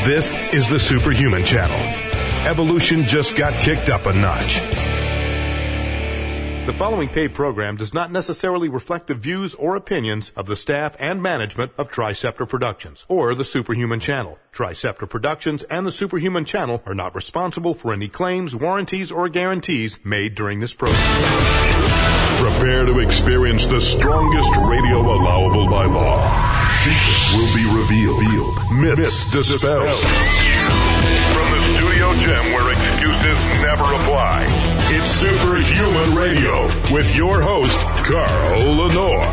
This is the Superhuman Channel. Evolution just got kicked up a notch. The following paid program does not necessarily reflect the views or opinions of the staff and management of Triceptor Productions or the Superhuman Channel. Triceptor Productions and the Superhuman Channel are not responsible for any claims, warranties, or guarantees made during this program. Prepare to experience the strongest radio allowable by law. Secrets will be revealed. Myths dispelled. From the studio gym where excuses never apply, it's Superhuman Radio with your host, Carl Lenore.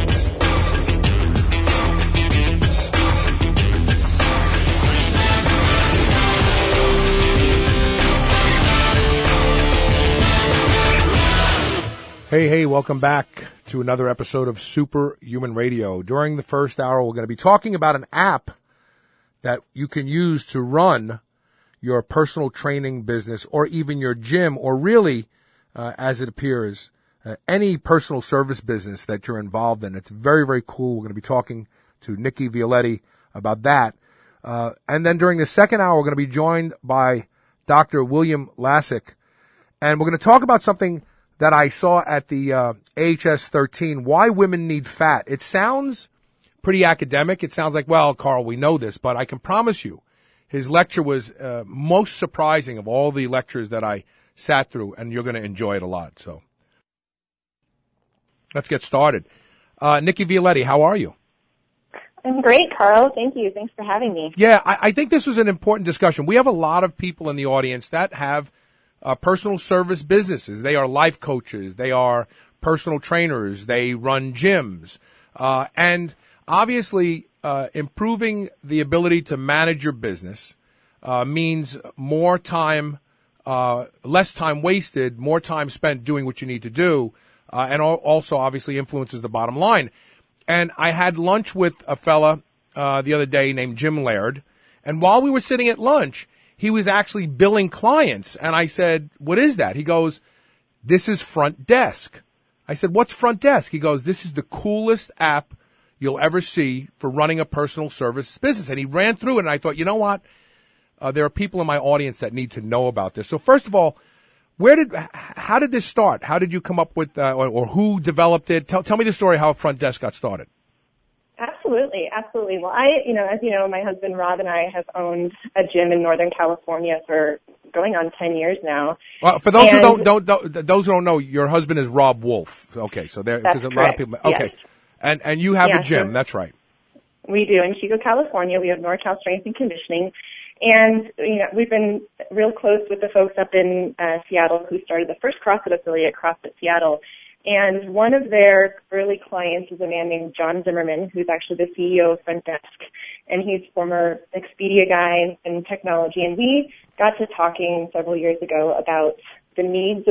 Hey, welcome back to another episode of Superhuman Radio. During the first hour, we're going to be talking about an app that you can use to run your personal training business or even your gym or really, as it appears, any personal service business that you're involved in. It's very, very cool. We're going to be talking to Nikki Violetti about that. And then during the second hour, we're going to be joined by Dr. William Lasik. And we're going to talk about something that I saw at the AHS 13, Why Women Need Fat. It sounds pretty academic. It sounds like, well, Carl, we know this, but I can promise you his lecture was most surprising of all the lectures that I sat through, and you're going to enjoy it a lot. So let's get started. Nikki Violetti, how are you? I'm great, Carl. Thank you. Thanks for having me. Yeah, I think this was an important discussion. We have a lot of people in the audience that have personal service businesses. They are life coaches. They are personal trainers. They run gyms. And obviously, improving the ability to manage your business means more time, less time wasted, more time spent doing what you need to do, and also obviously influences the bottom line. And I had lunch with a fella the other day named Jim Laird, and while we were sitting at lunch, he was actually billing clients. And I said, what is that? He goes, this is Front Desk. I said, what's Front Desk? He goes, this is the coolest app you'll ever see for running a personal service business. And he ran through it, and I thought, you know what? There are people in my audience that need to know about this. So first of all, how did this start? How did you come up with, or who developed it? Tell me the story how Front Desk got started. Absolutely. Well, as you know, my husband Rob and I have owned a gym in Northern California for going on 10 years now. Well, for those who don't know, your husband is Rob Wolf. Okay, so there's a lot of people. Okay, yes. And you have a gym. That's right. We do in Chico, California. We have NorCal Strength and Conditioning, and we've been real close with the folks up in Seattle who started the first CrossFit affiliate, CrossFit Seattle. And one of their early clients is a man named John Zimmerman, who's actually the CEO of Front Desk, and he's former Expedia guy in technology. And we got to talking several years ago about the needs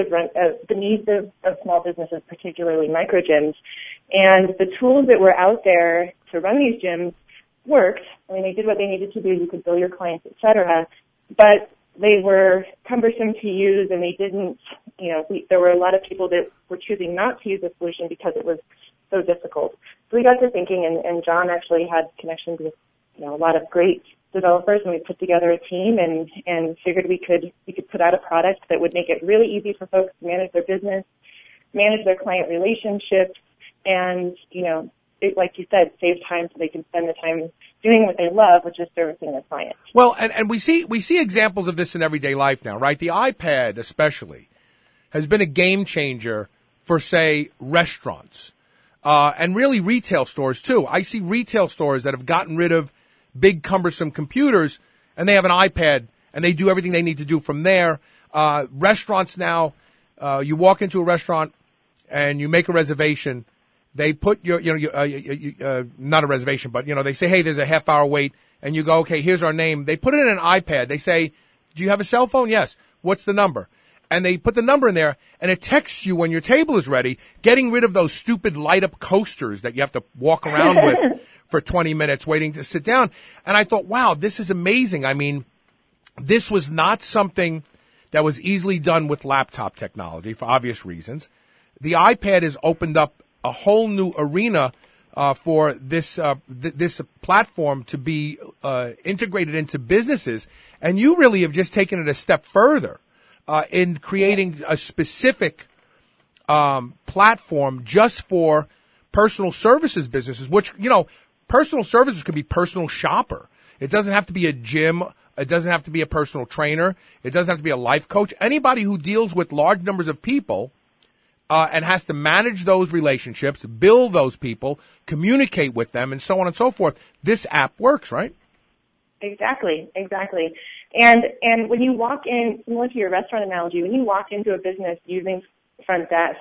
of small businesses, particularly micro gyms, and the tools that were out there to run these gyms worked. I mean, they did what they needed to do. You could bill your clients, et cetera, but they were cumbersome to use, and they didn't, there were a lot of people that were choosing not to use the solution because it was so difficult. So we got to thinking, and John actually had connections with, a lot of great developers, and we put together a team and figured we could put out a product that would make it really easy for folks to manage their business, manage their client relationships, and, like you said, save time so they can spend the time doing what they love, which is servicing their clients. Well, and we see examples of this in everyday life now, right? The iPad especially has been a game changer for, say, restaurants, and really retail stores too. I see retail stores that have gotten rid of big cumbersome computers, and they have an iPad, and they do everything they need to do from there. Restaurants now, you walk into a restaurant and you make a reservation. They put not a reservation, but, they say, hey, there's a half hour wait, and you go, okay, here's our name. They put it in an iPad. They say, do you have a cell phone? Yes. What's the number? And they put the number in there, and it texts you when your table is ready, getting rid of those stupid light-up coasters that you have to walk around with for 20 minutes waiting to sit down. And I thought, wow, this is amazing. I mean, this was not something that was easily done with laptop technology for obvious reasons. The iPad has opened up a whole new arena for this this platform to be integrated into businesses, and you really have just taken it a step further in creating a specific platform just for personal services businesses, which, personal services could be personal shopper. It doesn't have to be a gym. It doesn't have to be a personal trainer. It doesn't have to be a life coach. Anybody who deals with large numbers of people and has to manage those relationships, build those people, communicate with them, and so on and so forth. This app works, right? Exactly. And when you walk in, similar to your restaurant analogy, when you walk into a business using front desk,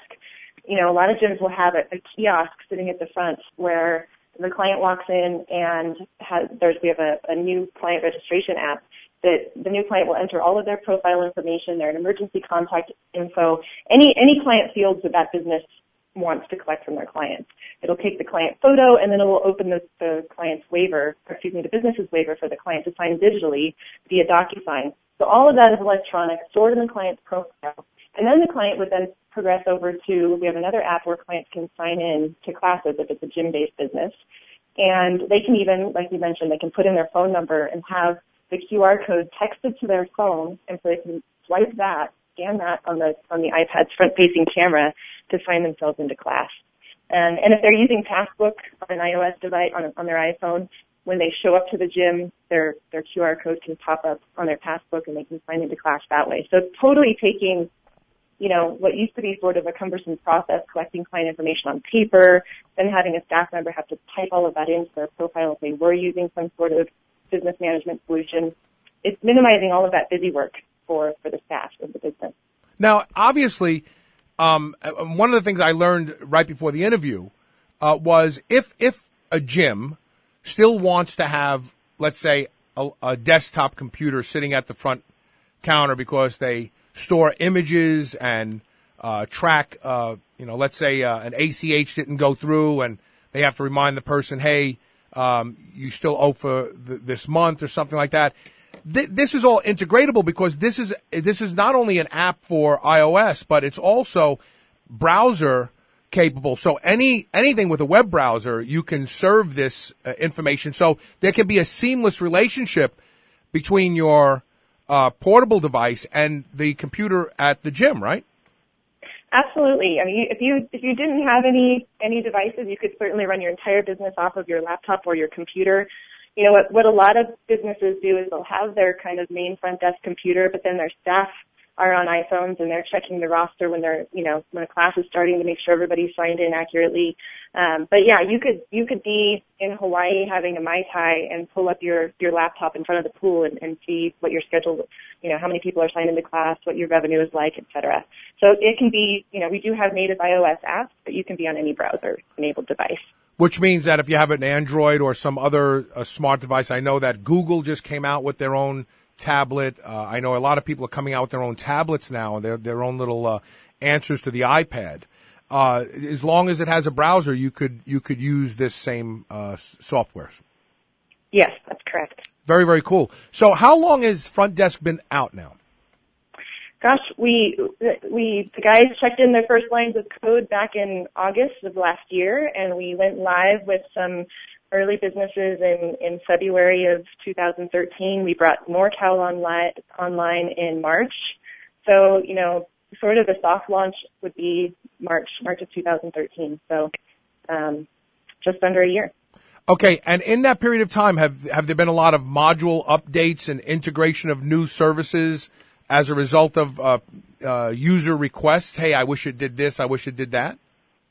a lot of gyms will have a kiosk sitting at the front where the client walks in and we have a new client registration app that the new client will enter all of their profile information, their emergency contact info, any client fields that business wants to collect from their clients. It'll take the client photo, and then it will open the client's waiver, the business's waiver for the client to sign digitally via DocuSign. So all of that is electronic, stored in the client's profile. And then the client would then progress over to, we have another app where clients can sign in to classes if it's a gym-based business. And they can even, like you mentioned, they can put in their phone number and have the QR code texted to their phone, and so they can swipe that, scan that on the iPad's front-facing camera to sign themselves into class. And if they're using Passbook on an iOS device, on their iPhone, when they show up to the gym, their QR code can pop up on their Passbook and they can sign into class that way. So it's totally taking, what used to be sort of a cumbersome process, collecting client information on paper, then having a staff member have to type all of that into their profile if they were using some sort of business management solution. It's minimizing all of that busy work for the staff of the business. Now, obviously, one of the things I learned right before the interview was if a gym still wants to have, let's say, a desktop computer sitting at the front counter because they store images and track, let's say an ACH didn't go through and they have to remind the person, hey, you still owe for this month or something like that. This is all integratable because this is not only an app for iOS, but it's also browser capable. So anything with a web browser, you can serve this information. So there can be a seamless relationship between your portable device and the computer at the gym, right? Absolutely. I mean, if you didn't have any devices, you could certainly run your entire business off of your laptop or your computer. What a lot of businesses do is they'll have their kind of main front desk computer, but then their staff are on iPhones and they're checking the roster when when a class is starting to make sure everybody's signed in accurately. But yeah, you could be in Hawaii having a Mai Tai and pull up your laptop in front of the pool and see what your schedule, how many people are signed into class, what your revenue is like, et cetera. So it can be, we do have native iOS apps, but you can be on any browser-enabled device. Which means that if you have an Android or some other smart device, I know that Google just came out with their own tablet. I know a lot of people are coming out with their own tablets now and their own little answers to the iPad. As long as it has a browser, you could use this same software. Yes, that's correct. Very, very cool. So how long has Front Desk been out now? Gosh, the guys checked in their first lines of code back in August of last year, and we went live with some early businesses in February of 2013. We brought NorCal online in March. So, sort of the soft launch would be March of 2013. So, just under a year. Okay, and in that period of time, have there been a lot of module updates and integration of new services as a result of user requests? Hey, I wish it did this. I wish it did that.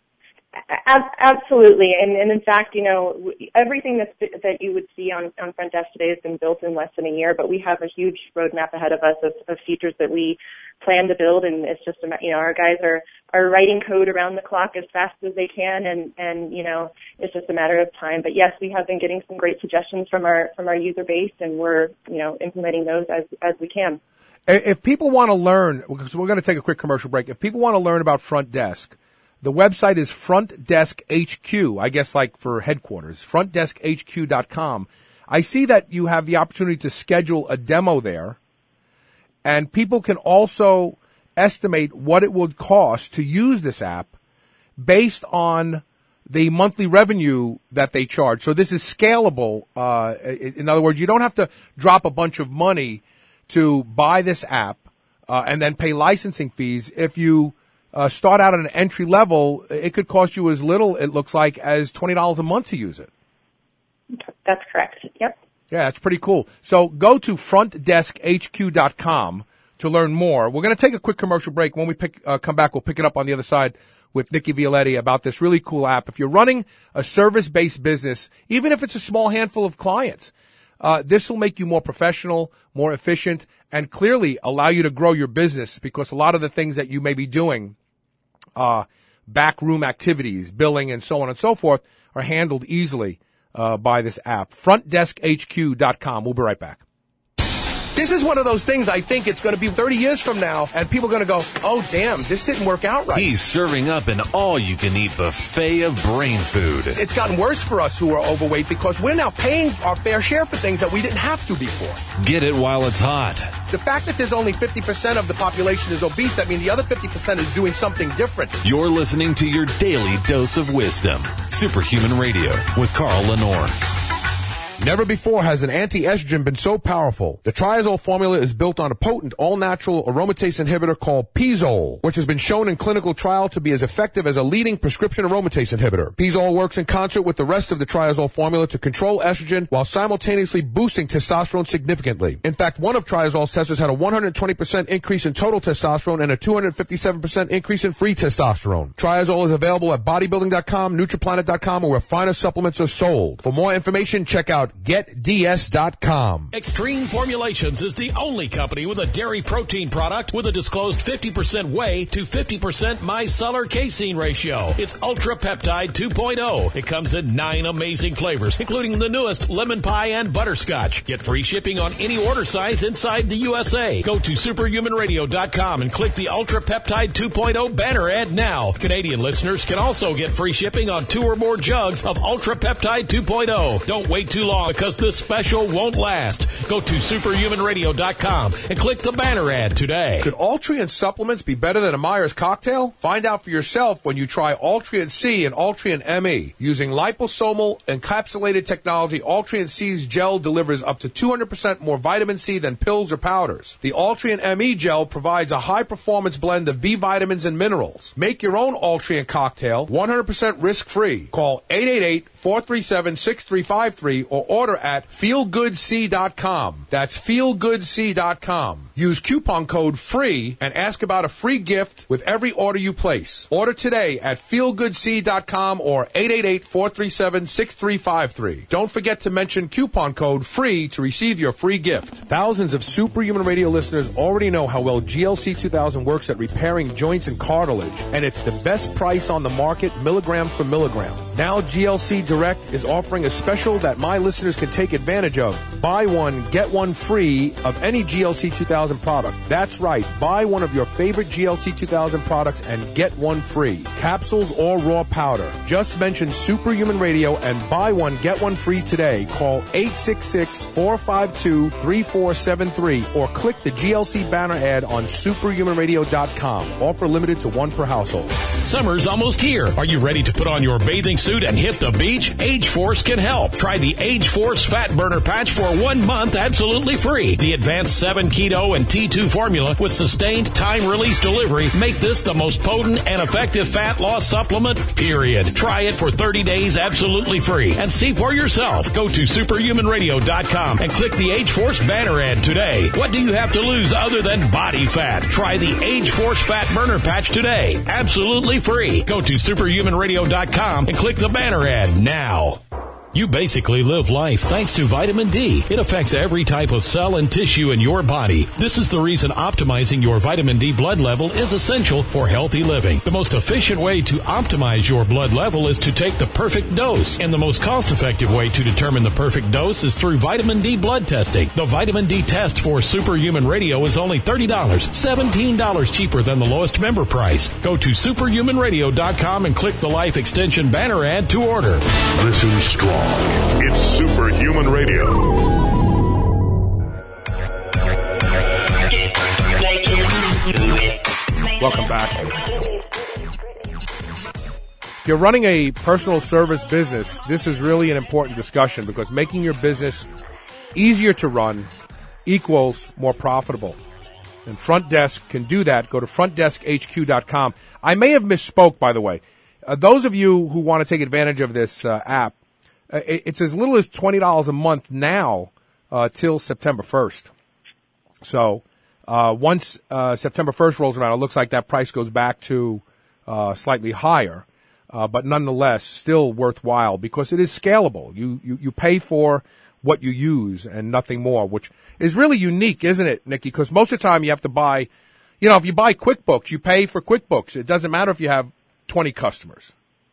Absolutely, and in fact, everything that you would see on Front Desk today has been built in less than a year. But we have a huge roadmap ahead of us of features that we plan to build, and it's just our guys are writing code around the clock as fast as they can, and it's just a matter of time. But yes, we have been getting some great suggestions from our user base, and we're implementing those as we can. If people want to learn, because we're going to take a quick commercial break, if people want to learn about Front Desk, the website is Front Desk HQ, I guess like for headquarters, frontdeskhq.com. I see that you have the opportunity to schedule a demo there, and people can also estimate what it would cost to use this app based on the monthly revenue that they charge. So this is scalable. In other words, you don't have to drop a bunch of money to buy this app and then pay licensing fees. If you start out at an entry level, it could cost you as little, it looks like, as $20 a month to use it. That's correct. Yep. Yeah, that's pretty cool. So go to frontdeskhq.com to learn more. We're going to take a quick commercial break. When we come back, we'll pick it up on the other side with Nikki Violetti about this really cool app. If you're running a service-based business, even if it's a small handful of clients, this will make you more professional, more efficient, and clearly allow you to grow your business, because a lot of the things that you may be doing, backroom activities, billing, and so on and so forth, are handled easily by this app. FrontDeskHQ.com. We'll be right back. This is one of those things I think it's going to be 30 years from now, and people are going to go, oh, damn, this didn't work out right. He's serving up an all-you-can-eat buffet of brain food. It's gotten worse for us who are overweight because we're now paying our fair share for things that we didn't have to before. Get it while it's hot. The fact that there's only 50% of the population is obese, that means the other 50% is doing something different. You're listening to your daily dose of wisdom. Superhuman Radio with Carl Lenore. Never before has an anti-estrogen been so powerful. The Triazole formula is built on a potent, all-natural aromatase inhibitor called Pizole, which has been shown in clinical trial to be as effective as a leading prescription aromatase inhibitor. Pizole works in concert with the rest of the Triazole formula to control estrogen while simultaneously boosting testosterone significantly. In fact, one of Triazole's testers had a 120% increase in total testosterone and a 257% increase in free testosterone. Triazole is available at bodybuilding.com, nutriplanet.com, or where finer supplements are sold. For more information, check out GetDS.com. Extreme Formulations is the only company with a dairy protein product with a disclosed 50% whey to 50% micellar casein ratio. It's Ultra Peptide 2.0. It comes in 9 amazing flavors, including the newest lemon pie and butterscotch. Get free shipping on any order size inside the USA. Go to superhumanradio.com and click the Ultra Peptide 2.0 banner ad now. Canadian listeners can also get free shipping on 2 or more jugs of Ultra Peptide 2.0. Don't wait too long, because this special won't last. Go to superhumanradio.com and click the banner ad today. Could Altria supplements be better than a Myers cocktail? Find out for yourself when you try Altria C and Altria ME. Using liposomal encapsulated technology, Altria C's gel delivers up to 200% more vitamin C than pills or powders. The Altria ME gel provides a high-performance blend of B vitamins and minerals. Make your own Altria cocktail 100% risk-free. Call 888-437-6353 or order at feelgoodc.com. That's feelgoodc.com. Use coupon code FREE and ask about a free gift with every order you place. Order today at feelgoodc.com or 888-437-6353. Don't forget to mention coupon code FREE to receive your free gift. Thousands of Superhuman Radio listeners already know how well GLC 2000 works at repairing joints and cartilage, and it's the best price on the market, milligram for milligram. Now GLC Direct is offering a special that my listeners can take advantage of. Buy one, get one free of any GLC 2000 product. That's right. Buy one of your favorite GLC 2000 products and get one free. Capsules or raw powder. Just mention Superhuman Radio and buy one, get one free today. Call 866-452-3473 or click the GLC banner ad on superhumanradio.com. Offer limited to one per household. Summer's almost here. Are you ready to put on your bathing suit and hit the beach? Age Force can help. Try the Age Force Fat Burner Patch for 1 month absolutely free. The advanced 7 keto and T2 formula with sustained time-release delivery make this the most potent and effective fat loss supplement, period. Try it for 30 days absolutely free and see for yourself. Go to superhumanradio.com and click the Age Force banner ad today. What do you have to lose other than body fat? Try the Age Force Fat Burner Patch today. Absolutely free. Go to superhumanradio.com and click the banner ad now. You basically live life thanks to vitamin D. It affects every type of cell and tissue in your body. This is the reason optimizing your vitamin D blood level is essential for healthy living. The most efficient way to optimize your blood level is to take the perfect dose. And the most cost-effective way to determine the perfect dose is through vitamin D blood testing. The vitamin D test for Superhuman Radio is only $30, $17 cheaper than the lowest member price. Go to superhumanradio.com and click the Life Extension banner ad to order. Listen strong. It's Superhuman Radio. Welcome back. you're running a personal service business, this is really an important discussion because making your business easier to run equals more profitable. And Front Desk can do that. Go to frontdeskhq.com. I may have misspoke, by the way. Those of you who want to take advantage of this app, it's as little as $20 a month now till September 1st. So once September 1st rolls around, it looks like that price goes back to slightly higher. But nonetheless, still worthwhile because it is scalable. You pay for what you use and nothing more, which is really unique, isn't it, Nikki? Because most of the time you have to buy, if you buy QuickBooks, you pay for QuickBooks. It doesn't matter if you have 20 customers.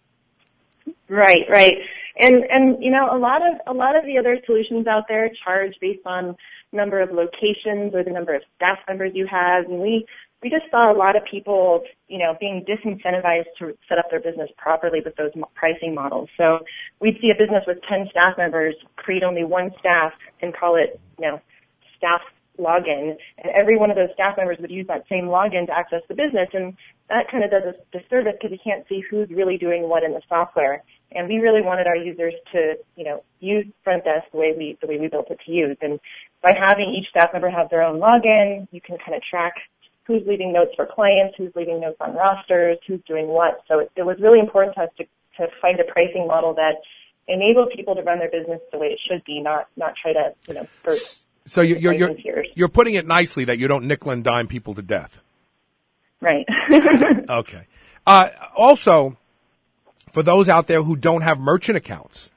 Right. And a lot of the other solutions out there charge based on number of locations or the number of staff members you have, and we just saw a lot of people, being disincentivized to set up their business properly with those pricing models. So we'd see a business with 10 staff members create only one staff and call it, staff login, and every one of those staff members would use that same login to access the business, and that kind of does a disservice because you can't see who's really doing what in the software. And we really wanted our users to, use Front Desk the way we built it to use. And by having each staff member have their own login, you can kind of track who's leaving notes for clients, who's leaving notes on rosters, who's doing what. So it was really important to us to find a pricing model that enabled people to run their business the way it should be, not try to, So you're putting it nicely that you don't nickel and dime people to death. Right. Okay. Also, for those out there who don't have merchant accounts,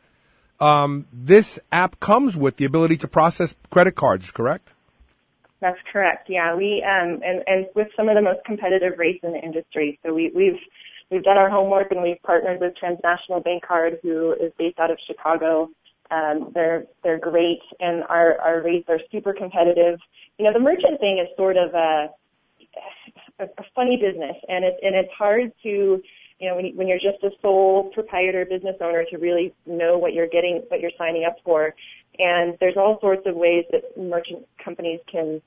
this app comes with the ability to process credit cards, correct? That's correct. Yeah, we and with some of the most competitive rates in the industry. So we've done our homework and we've partnered with Transnational Bank Card, who is based out of Chicago. They're great, and our rates are super competitive. The merchant thing is sort of a funny business, and it's hard to when you're just a sole proprietor business owner to really know what you're getting, what you're signing up for. And there's all sorts of ways that merchant companies can,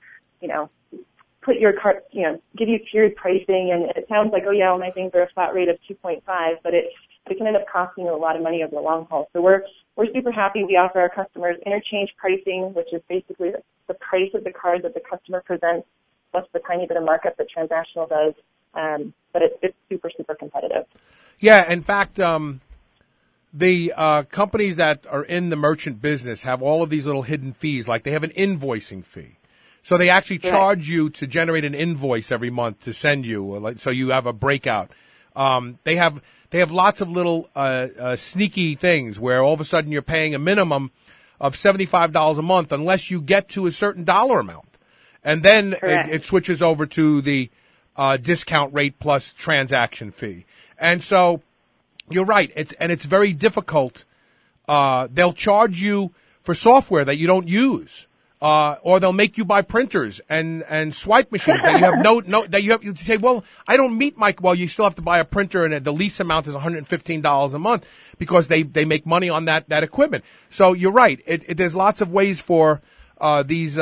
put your card, give you tiered pricing. And it sounds like, all my things are a flat rate of 2.5, but it can end up costing you a lot of money over the long haul. So we're super happy. We offer our customers interchange pricing, which is basically the price of the card that the customer presents plus the tiny bit of markup that Transnational does. But it's super, super competitive. Yeah, in fact, the companies that are in the merchant business have all of these little hidden fees, like they have an invoicing fee. So they actually charge you to generate an invoice every month to send you, so you have a breakout. They have lots of little sneaky things where all of a sudden you're paying a minimum of $75 a month unless you get to a certain dollar amount. And then it switches over to the discount rate plus transaction fee. And so you're right. It's very difficult. They'll charge you for software that you don't use. Or they'll make you buy printers and swipe machines that you have that you have to say, well, I don't meet you still have to buy a printer and the lease amount is $115 a month because they make money on that equipment. So you're right. There's lots of ways for, these,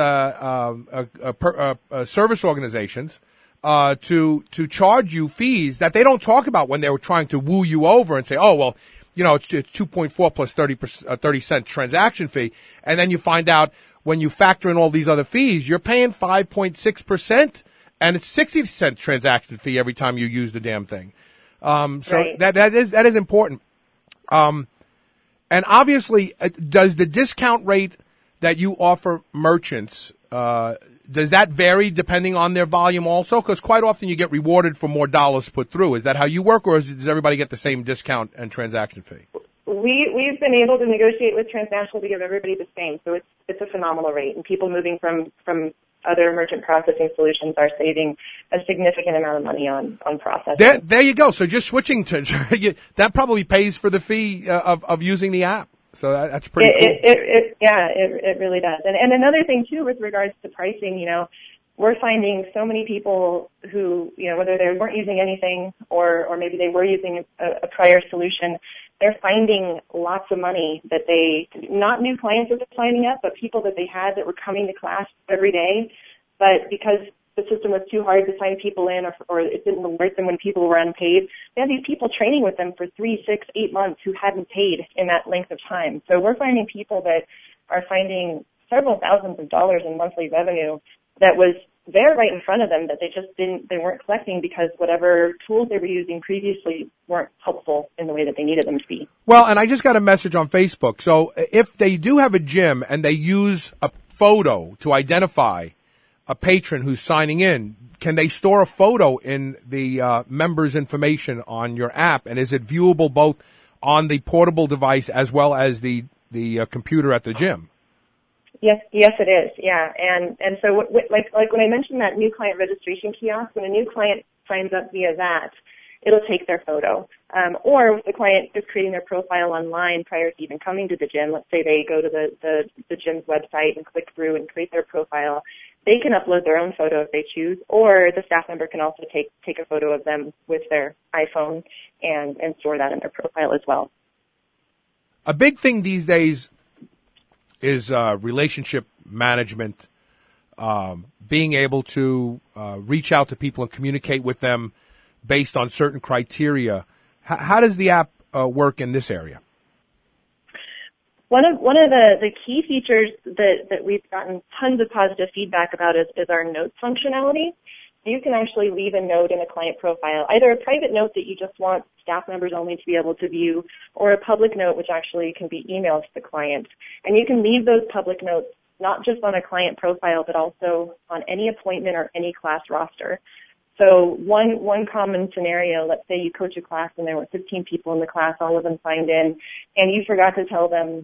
service organizations, to charge you fees that they don't talk about when they were trying to woo you over and say, oh, well, it's 2.4 plus 30 cent transaction fee. And then you find out when you factor in all these other fees, you're paying 5.6% and it's 60-cent transaction fee every time you use the damn thing. So that is important. And obviously, does the discount rate that you offer merchants, does that vary depending on their volume also? Because quite often you get rewarded for more dollars put through. Is that how you work, or does everybody get the same discount and transaction fee? We've been able to negotiate with Transnational to give everybody the same, so it's a phenomenal rate, and people moving from other merchant processing solutions are saving a significant amount of money on processing. There you go. So just switching to that probably pays for the fee of using the app. So that's pretty cool. It really does. And another thing too, with regards to pricing, we're finding so many people who, whether they weren't using anything or maybe they were using a prior solution, they're finding lots of money that not new clients that they're signing up, but people that they had that were coming to class every day. But because the system was too hard to sign people in, or it didn't alert them when people were unpaid. They had these people training with them for 3, 6, 8 months who hadn't paid in that length of time. So we're finding people that are finding several thousands of dollars in monthly revenue that was there right in front of them that they weren't collecting because whatever tools they were using previously weren't helpful in the way that they needed them to be. Well, and I just got a message on Facebook. So if they do have a gym and they use a photo to identify a patron who's signing in, can they store a photo in the members' information on your app? And is it viewable both on the portable device as well as the computer at the gym? Yes, it is. Yeah, and so like when I mentioned that new client registration kiosk, when a new client signs up via that, it'll take their photo. Or if the client is creating their profile online prior to even coming to the gym, let's say they go to the gym's website and click through and create their profile, they can upload their own photo if they choose, or the staff member can also take a photo of them with their iPhone and store that in their profile as well. A big thing these days is relationship management, being able to reach out to people and communicate with them based on certain criteria. How does the app work in this area? One of the key features that we've gotten tons of positive feedback about is our notes functionality. You can actually leave a note in a client profile, either a private note that you just want staff members only to be able to view, or a public note which actually can be emailed to the client. And you can leave those public notes not just on a client profile, but also on any appointment or any class roster. So one common scenario, let's say you coach a class and there were 15 people in the class, all of them signed in, and you forgot to tell them,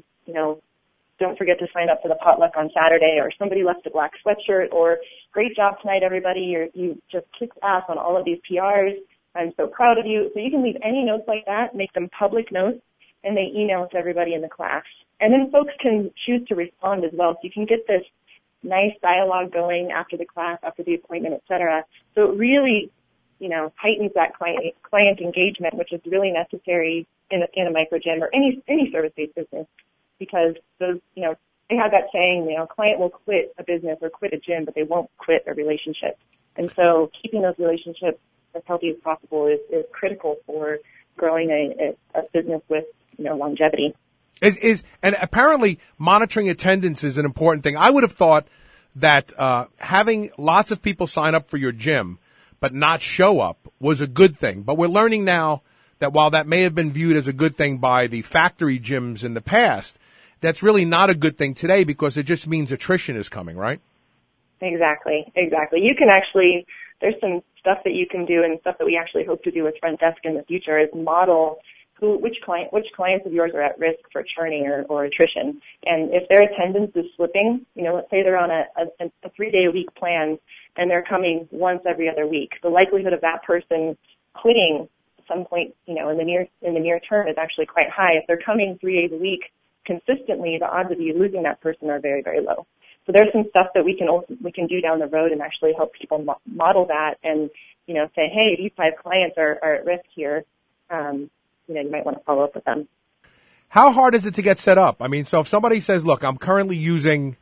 don't forget to sign up for the potluck on Saturday, or somebody left a black sweatshirt, or great job tonight, everybody. You just kicked ass on all of these PRs. I'm so proud of you. So you can leave any notes like that, make them public notes, and they email to everybody in the class. And then folks can choose to respond as well. So you can get this nice dialogue going after the class, after the appointment, et cetera. So it really, heightens that client engagement, which is really necessary in a micro gym or any service-based business. Because those, they have that saying, a client will quit a business or quit a gym, but they won't quit a relationship. And so keeping those relationships as healthy as possible is critical for growing a business with, longevity. And apparently monitoring attendance is an important thing. I would have thought that having lots of people sign up for your gym but not show up was a good thing. But we're learning now that while that may have been viewed as a good thing by the factory gyms in the past, that's really not a good thing today because it just means attrition is coming, right? Exactly. You can actually, there's some stuff that you can do and stuff that we actually hope to do with Front Desk in the future is model which clients of yours are at risk for churning or attrition. And if their attendance is slipping, let's say they're on a 3-day-a-week plan and they're coming once every other week, the likelihood of that person quitting at some point, in the near term is actually quite high. If they're coming 3 days a week consistently, the odds of you losing that person are very, very low. So there's some stuff that we can do down the road and actually help people model that and, say, hey, these 5 clients are at risk here. You might want to follow up with them. How hard is it to get set up? I mean, so if somebody says, look, I'm currently using,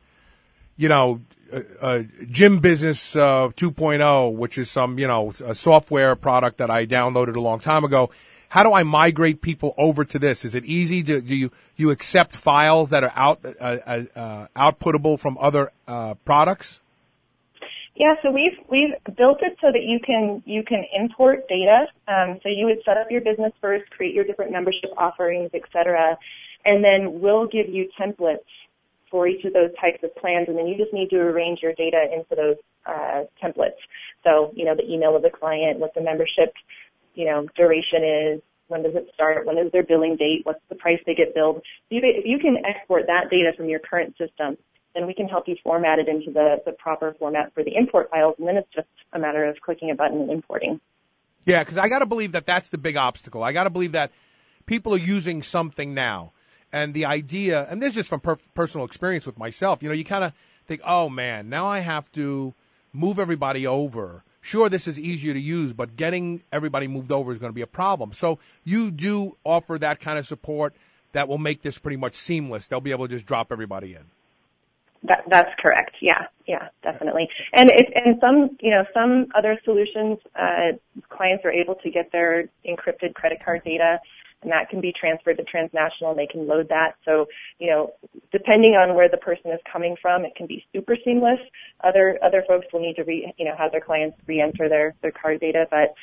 Gym Business 2.0, which is some, a software product that I downloaded a long time ago. How do I migrate people over to this? Is it easy? Do you accept files that are outputtable from other products? Yeah, so we've built it so that you can import data. So you would set up your business first, create your different membership offerings, et cetera, and then we'll give you templates for each of those types of plans, and then you just need to arrange your data into those templates. So, the email of the client, what the membership, duration is, when does it start, when is their billing date, what's the price they get billed. If you can export that data from your current system, then we can help you format it into the proper format for the import files, and then it's just a matter of clicking a button and importing. Yeah, because I got to believe that that's the big obstacle. I got to believe that people are using something now, and the idea, and this is just from personal experience with myself, you kind of think, oh, man, now I have to move everybody over. Sure, this is easier to use, but getting everybody moved over is going to be a problem. So you do offer that kind of support that will make this pretty much seamless. They'll be able to just drop everybody in. That's correct. Yeah, definitely. And some other solutions, clients are able to get their encrypted credit card data, and that can be transferred to Transnational, and they can load that. So, depending on where the person is coming from, it can be super seamless. Other folks will need to have their clients re-enter their card data, but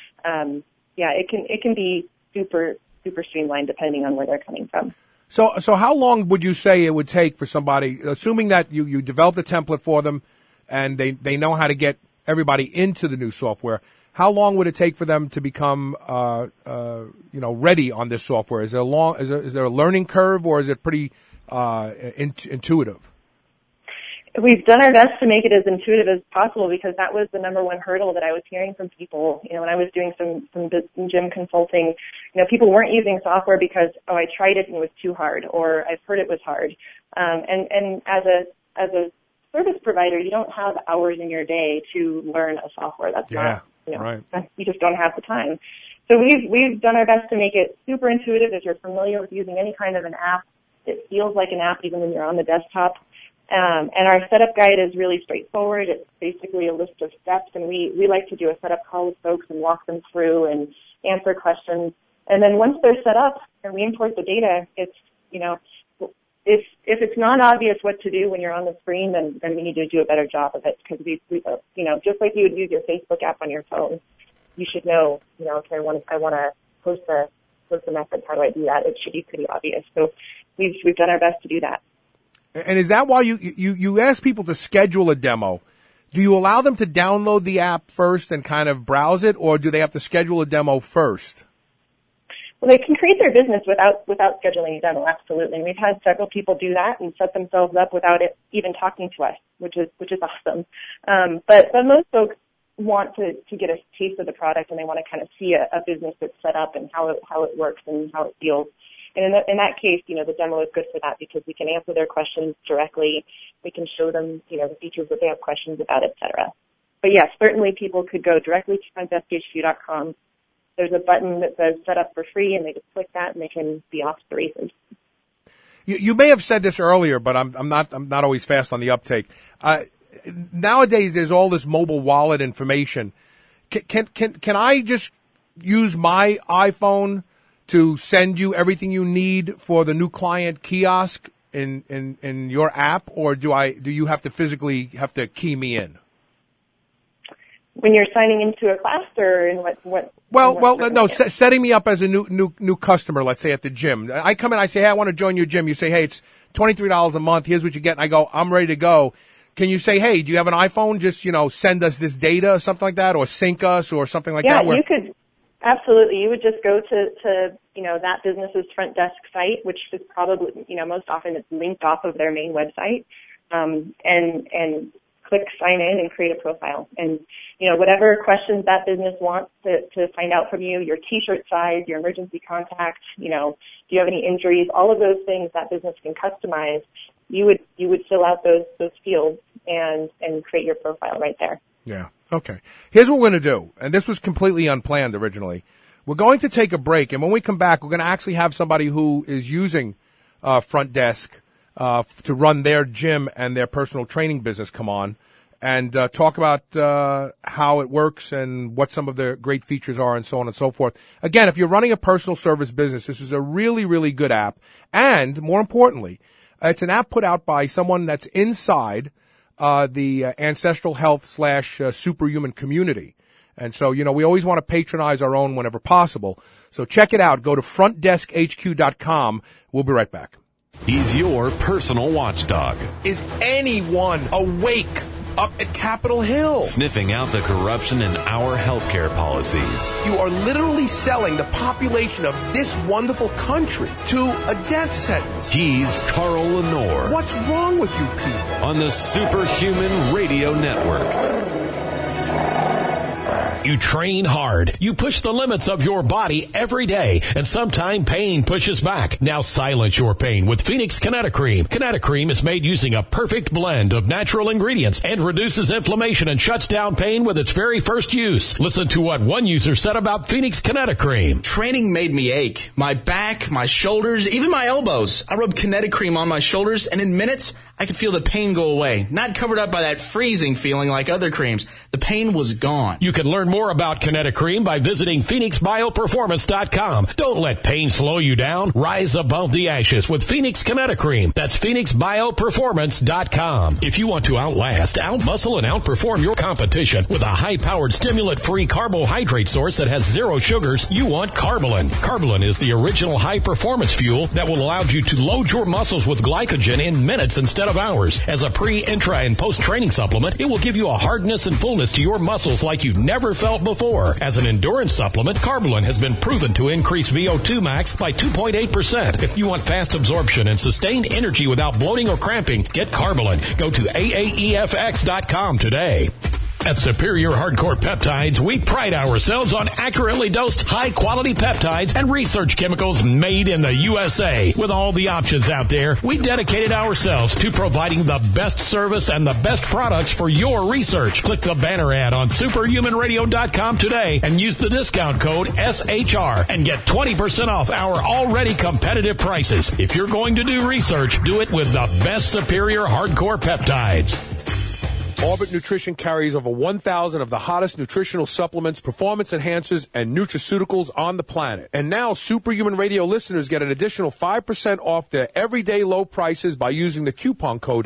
it can be super streamlined depending on where they're coming from. So how long would you say it would take for somebody, assuming that you developed a template for them and they know how to get everybody into the new software, how long would it take for them to become ready on this software? Is there a learning curve, or is it pretty intuitive? We've done our best to make it as intuitive as possible, because that was the number one hurdle that I was hearing from people. When I was doing some gym consulting, people weren't using software because, I tried it and it was too hard, or I've heard it was hard. And as a service provider, you don't have hours in your day to learn a software. That's not, right. You just don't have the time. So we've done our best to make it super intuitive. If you're familiar with using any kind of an app, it feels like an app even when you're on the desktop. And our setup guide is really straightforward. It's basically a list of steps, and we like to do a setup call with folks and walk them through and answer questions. And then once they're set up and we import the data, it's, if it's not obvious what to do when you're on the screen, then we need to do a better job of it, because we just like you would use your Facebook app on your phone, you should know, okay, I want to post a message. How do I do that? It should be pretty obvious. So we've done our best to do that. And is that why you ask people to schedule a demo? Do you allow them to download the app first and kind of browse it, or do they have to schedule a demo first? Well, they can create their business without scheduling a demo, absolutely. We've had several people do that and set themselves up without it even talking to us, which is awesome. But most folks want to get a taste of the product, and they want to kind of see a business that's set up and how it works and how it feels. And in that case, the demo is good for that, because we can answer their questions directly. We can show them, the features that they have questions about, et cetera. But yes, certainly people could go directly to FrontDeskHQ.com. There's a button that says set up for free, and they just click that and they can be off to the races. You may have said this earlier, but I'm not always fast on the uptake. Nowadays, there's all this mobile wallet information. Can I just use my iPhone to send you everything you need for the new client kiosk in your app, or do you have to physically key me in? When you're signing into a class, or in what? No, setting me up as a new customer, let's say at the gym. I come in, I say, hey, I want to join your gym. You say, hey, it's $23 a month. Here's what you get. And I go, I'm ready to go. Can you say, hey, do you have an iPhone? Just, send us this data or something like that, or sync us or something like that? Yeah, you could. Absolutely. You would just go to that business's front desk site, which is probably, most often it's linked off of their main website, and click sign in and create a profile. And, whatever questions that business wants to find out from you, your t-shirt size, your emergency contact, do you have any injuries, all of those things that business can customize, you would fill out those fields and create your profile right there. Yeah. Okay. Here's what we're going to do, and this was completely unplanned originally. We're going to take a break, and when we come back, we're going to actually have somebody who is using Front Desk to run their gym and their personal training business come on and talk about how it works and what some of the great features are and so on and so forth. Again, if you're running a personal service business, this is a really, really good app. And more importantly, it's an app put out by someone that's inside the Ancestral Health / Superhuman community. And so, we always want to patronize our own whenever possible. So check it out. Go to FrontDeskHQ.com. We'll be right back. He's your personal watchdog. Is anyone awake up at Capitol Hill? Sniffing out the corruption in our healthcare policies. You are literally selling the population of this wonderful country to a death sentence. He's Carl Lenore. What's wrong with you people? On the Superhuman Radio Network. You train hard. You push the limits of your body every day, and sometimes pain pushes back. Now silence your pain with Phoenix Kinetocream. Kinetocream is made using a perfect blend of natural ingredients and reduces inflammation and shuts down pain with its very first use. Listen to what one user said about Phoenix Kinetocream. Training made me ache. My back, my shoulders, even my elbows. I rubbed Kinetocream on my shoulders, and in minutes, I I could feel the pain go away, not covered up by that freezing feeling like other creams. The pain was gone. You can learn more about Kinetic Cream by visiting PhoenixBioPerformance.com. Don't let pain slow you down. Rise above the ashes with Phoenix Kinetic Cream. That's PhoenixBioPerformance.com. If you want to outlast, outmuscle, and outperform your competition with a high-powered, stimulant-free carbohydrate source that has 0 sugars, you want Carbolin. Carbolin is the original high-performance fuel that will allow you to load your muscles with glycogen in minutes instead of hours. As a pre, intra, and post-training supplement, it will give you a hardness and fullness to your muscles like you've never felt before. As an endurance supplement, Carbolin has been proven to increase VO2 max by 2.8%. If you want fast absorption and sustained energy without bloating or cramping, get Carbolin. Go to AAEFX.com today. At Superior Hardcore Peptides, we pride ourselves on accurately dosed, high-quality peptides and research chemicals made in the USA. With all the options out there, we dedicated ourselves to providing the best service and the best products for your research. Click the banner ad on superhumanradio.com today and use the discount code SHR and get 20% off our already competitive prices. If you're going to do research, do it with the best Superior Hardcore Peptides. Orbit Nutrition carries over 1,000 of the hottest nutritional supplements, performance enhancers, and nutraceuticals on the planet. And now Superhuman Radio listeners get an additional 5% off their everyday low prices by using the coupon code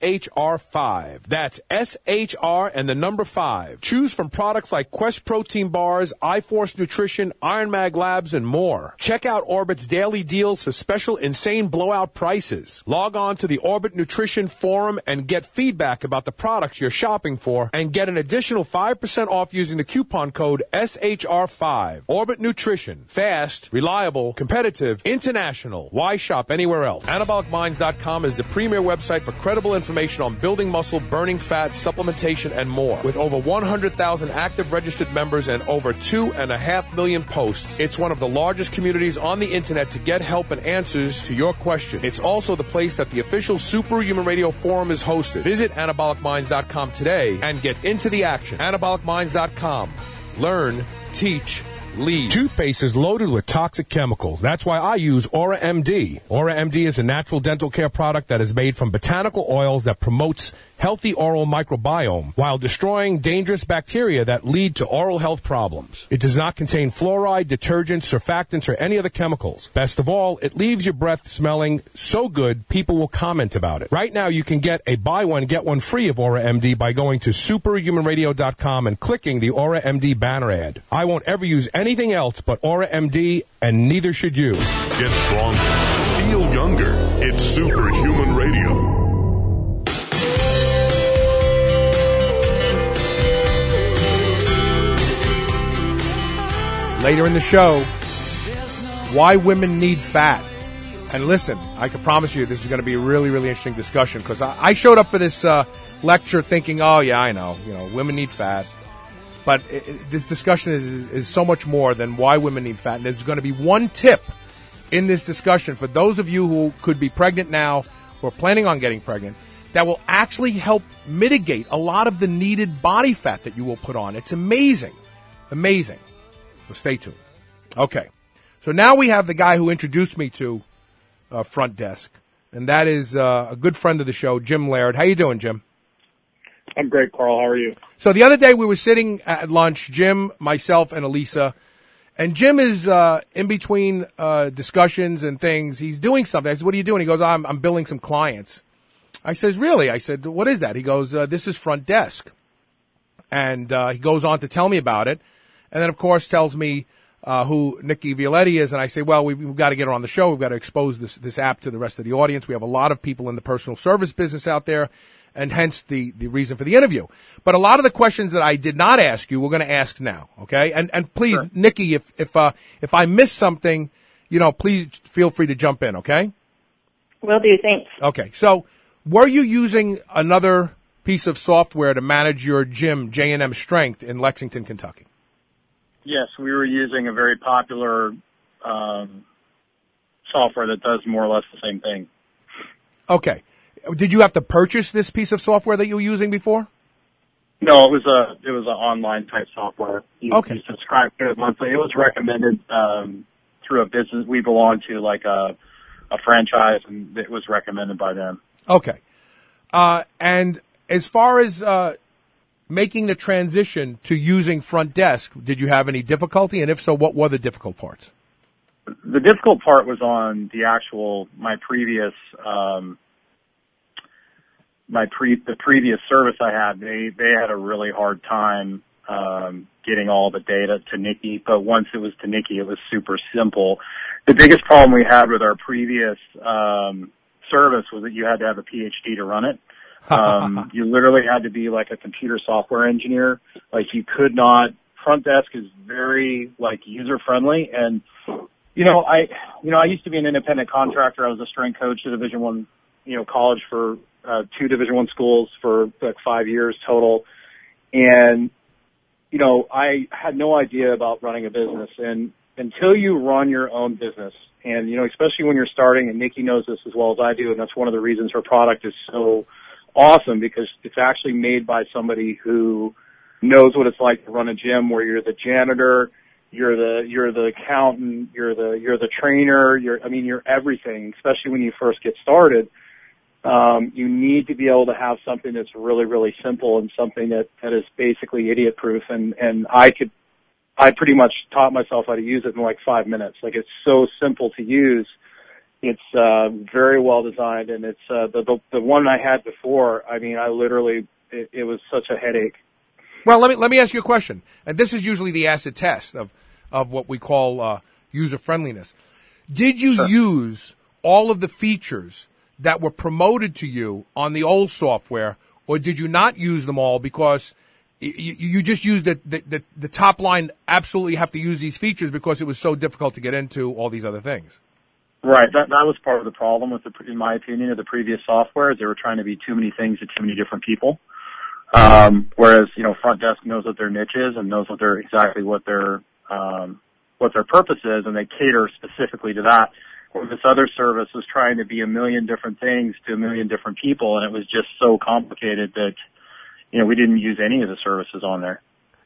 SHR5. That's SHR and the number 5. Choose from products like Quest Protein Bars, iForce Nutrition, Iron Mag Labs, and more. Check out Orbit's daily deals for special insane blowout prices. Log on to the Orbit Nutrition Forum and get feedback about the products you're shopping for and get an additional 5% off using the coupon code SHR5. Orbit Nutrition. Fast, reliable, competitive, international. Why shop anywhere else? AnabolicMinds.com is the premier website for credible information on building muscle, burning fat, supplementation, and more. With over 100,000 active registered members and over 2.5 million posts, it's one of the largest communities on the internet to get help and answers to your questions. It's also the place that the official Superhuman Radio Forum is hosted. Visit AnabolicMinds.com today and get into the action. AnabolicMinds.com. Learn, teach, lead. Toothpaste is loaded with toxic chemicals. That's why I use Aura MD. Aura MD is a natural dental care product that is made from botanical oils that promotes healthy oral microbiome while destroying dangerous bacteria that lead to oral health problems. It does not contain fluoride, detergents, surfactants, or any other chemicals. Best of all, it leaves your breath smelling so good people will comment about it. Right now, you can get a buy one, get one free of Aura MD by going to superhumanradio.com and clicking the Aura MD banner ad. I won't ever use anything else but Aura MD, and neither should you. Get stronger. Feel younger. It's Superhuman Radio. Later in the show, why women need fat. And listen, I can promise you this is going to be a really, really interesting discussion because I showed up for this lecture thinking, oh, yeah, I know, women need fat. But this discussion is so much more than why women need fat. And there's going to be one tip in this discussion for those of you who could be pregnant now or planning on getting pregnant that will actually help mitigate a lot of the needed body fat that you will put on. It's amazing. Amazing. So stay tuned. Okay. So now we have the guy who introduced me to Front Desk, and that is a good friend of the show, Jim Laird. How you doing, Jim? I'm great, Carl. How are you? So the other day we were sitting at lunch, Jim, myself, and Elisa, and Jim is in between discussions and things. He's doing something. I said, what are you doing? He goes, I'm billing some clients. I says, really? I said, what is that? He goes, this is Front Desk. And he goes on to tell me about it. And then, of course, tells me who Nikki Violetti is. And I say, well, we've got to get her on the show. We've got to expose this app to the rest of the audience. We have a lot of people in the personal service business out there, and hence the reason for the interview. But a lot of the questions that I did not ask you, we're going to ask now, okay? And please, sure. Nikki, if I miss something, please feel free to jump in, okay? Will do, thanks. Okay, so were you using another piece of software to manage your gym, J&M Strength, in Lexington, Kentucky? Yes, we were using a very popular software that does more or less the same thing. Okay. Did you have to purchase this piece of software that you were using before? No, it was an online type software. You subscribe to it monthly. It was recommended through a business we belong to, like a franchise, and it was recommended by them. Okay. And as far as making the transition to using Front Desk, did you have any difficulty? And if so, what were the difficult parts? The difficult part was on the actual, the previous service I had. They had a really hard time getting all the data to Nikki, but once it was to Nikki, it was super simple. The biggest problem we had with our previous service was that you had to have a PhD to run it. You literally had to be like a computer software engineer. Like, you could not. Front Desk is very user friendly, and I used to be an independent contractor. I was a strength coach at Division I, college for 2 Division I schools for 5 years total, and I had no idea about running a business. And until you run your own business, and especially when you're starting, and Nikki knows this as well as I do, and that's one of the reasons her product is so awesome, because it's actually made by somebody who knows what it's like to run a gym, where you're the janitor, you're the accountant, you're the trainer, you're everything. Especially when you first get started, you need to be able to have something that's really, really simple, and something that is basically idiot proof. And I pretty much taught myself how to use it in 5 minutes. It's so simple to use. It's very well designed, and it's the one I had before. I literally, it was such a headache. Well, let me ask you a question, and this is usually the acid test of what we call user friendliness. Did you use all of the features that were promoted to you on the old software, or did you not use them all because you just used the top line? Absolutely have to use these features because it was so difficult to get into all these other things. Right. That was part of the problem with in my opinion, of the previous software. Is they were trying to be too many things to too many different people. Whereas, Front Desk knows what their niche is and knows what their purpose is, and they cater specifically to that. Where this other service was trying to be a million different things to a million different people, and it was just so complicated that, we didn't use any of the services on there.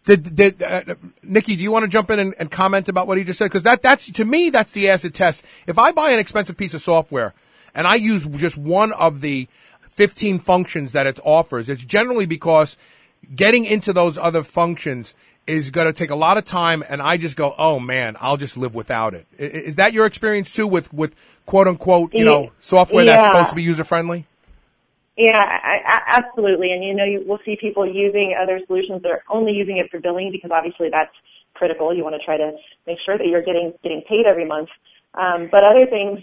Nikki, do you want to jump in and comment about what he just said? Because that's to me, that's the acid test. If I buy an expensive piece of software and I use just one of the 15 functions that it offers, it's generally because getting into those other functions is going to take a lot of time, and I just go, oh man, I'll just live without it. Is that your experience too with quote unquote, software that's supposed to be user friendly? Yeah, absolutely. And we'll see people using other solutions that are only using it for billing, because obviously that's critical. You want to try to make sure that you're getting paid every month. But other things,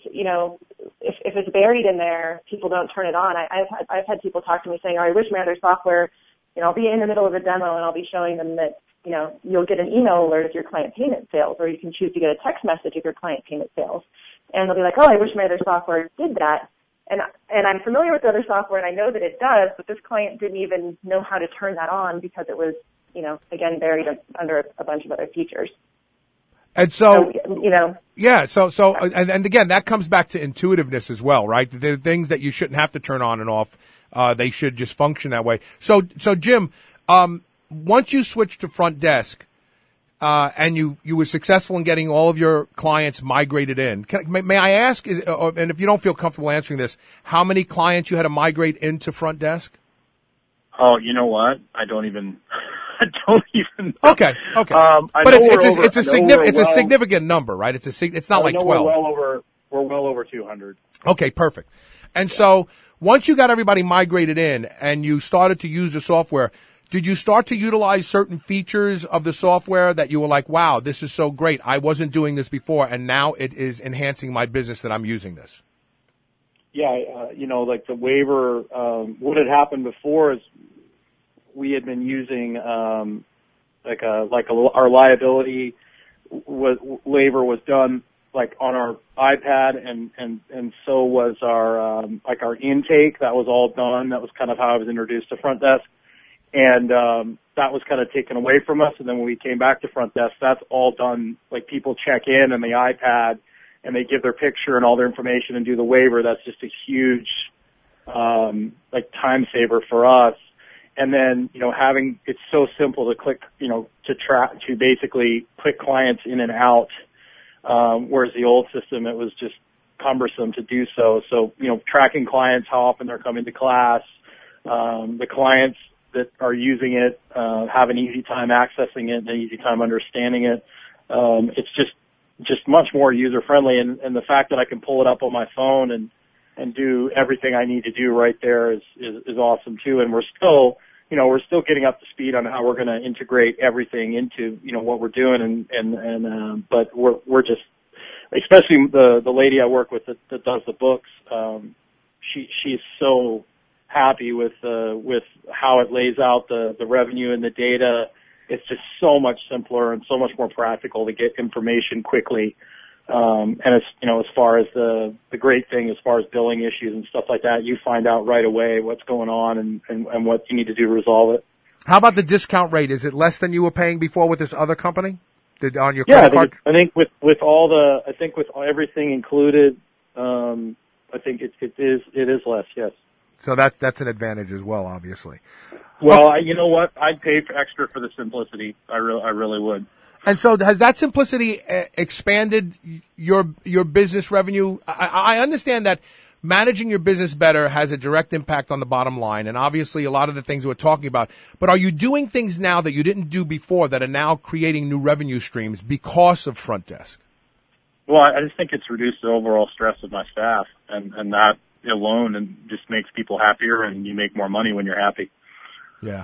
if it's buried in there, people don't turn it on. I've had people talk to me saying, I wish my other software, I'll be in the middle of a demo and I'll be showing them that, you'll get an email alert if your client payment fails, or you can choose to get a text message if your client payment fails. And they'll be like, I wish my other software did that. And I'm familiar with the other software, and I know that it does, but this client didn't even know how to turn that on because it was, again, buried under a bunch of other features. And so yeah, so and again, that comes back to intuitiveness as well, right? There are things that you shouldn't have to turn on and off. They should just function that way. So Jim, once you switched to Front Desk, and you were successful in getting all of your clients migrated in, may I ask, and if you don't feel comfortable answering this, how many clients you had to migrate into Front Desk? Oh, you know what? I don't even know. Okay. But it's a significant number, right? It's not like 12. We're well over 200. Okay, perfect. And so once you got everybody migrated in and you started to use the software, did you start to utilize certain features of the software that you were like, wow, this is so great. I wasn't doing this before, and now it is enhancing my business that I'm using this? Yeah, like the waiver, what had happened before is we had been using our liability waiver was done like on our iPad, and so was our our intake. That was all done. That was kind of how I was introduced to Front Desk. And that was kind of taken away from us. And then when we came back to Front Desk, that's all done. Like, people check in on the iPad and they give their picture and all their information and do the waiver. That's just a huge time saver for us. And then it's so simple to click, to basically click clients in and out. Whereas the old system, it was just cumbersome to do so. So tracking clients, how often they're coming to class, The clients that are using it have an easy time accessing it and an easy time understanding it. It's just much more user friendly, and the fact that I can pull it up on my phone and do everything I need to do right there is awesome too. And we're still getting up to speed on how we're going to integrate everything into, what we're doing. But we're just, especially the lady I work with that does the books, she's so happy with how it lays out the revenue and the data. It's just so much simpler and so much more practical to get information quickly. And it's, as far as the great thing, as far as billing issues and stuff like that, you find out right away what's going on and what you need to do to resolve it. How about the discount rate? Is it less than you were paying before with this other company? On your credit card? I think with everything included, I think it is less, yes. So that's an advantage as well, obviously. Well, you know what? I'd pay extra for the simplicity. I really would. And so has that simplicity expanded your business revenue? I understand that managing your business better has a direct impact on the bottom line, and obviously a lot of the things we're talking about. But are you doing things now that you didn't do before that are now creating new revenue streams because of Front Desk? Well, I just think it's reduced the overall stress of my staff, and that alone and just makes people happier, and you make more money when you're happy. Yeah.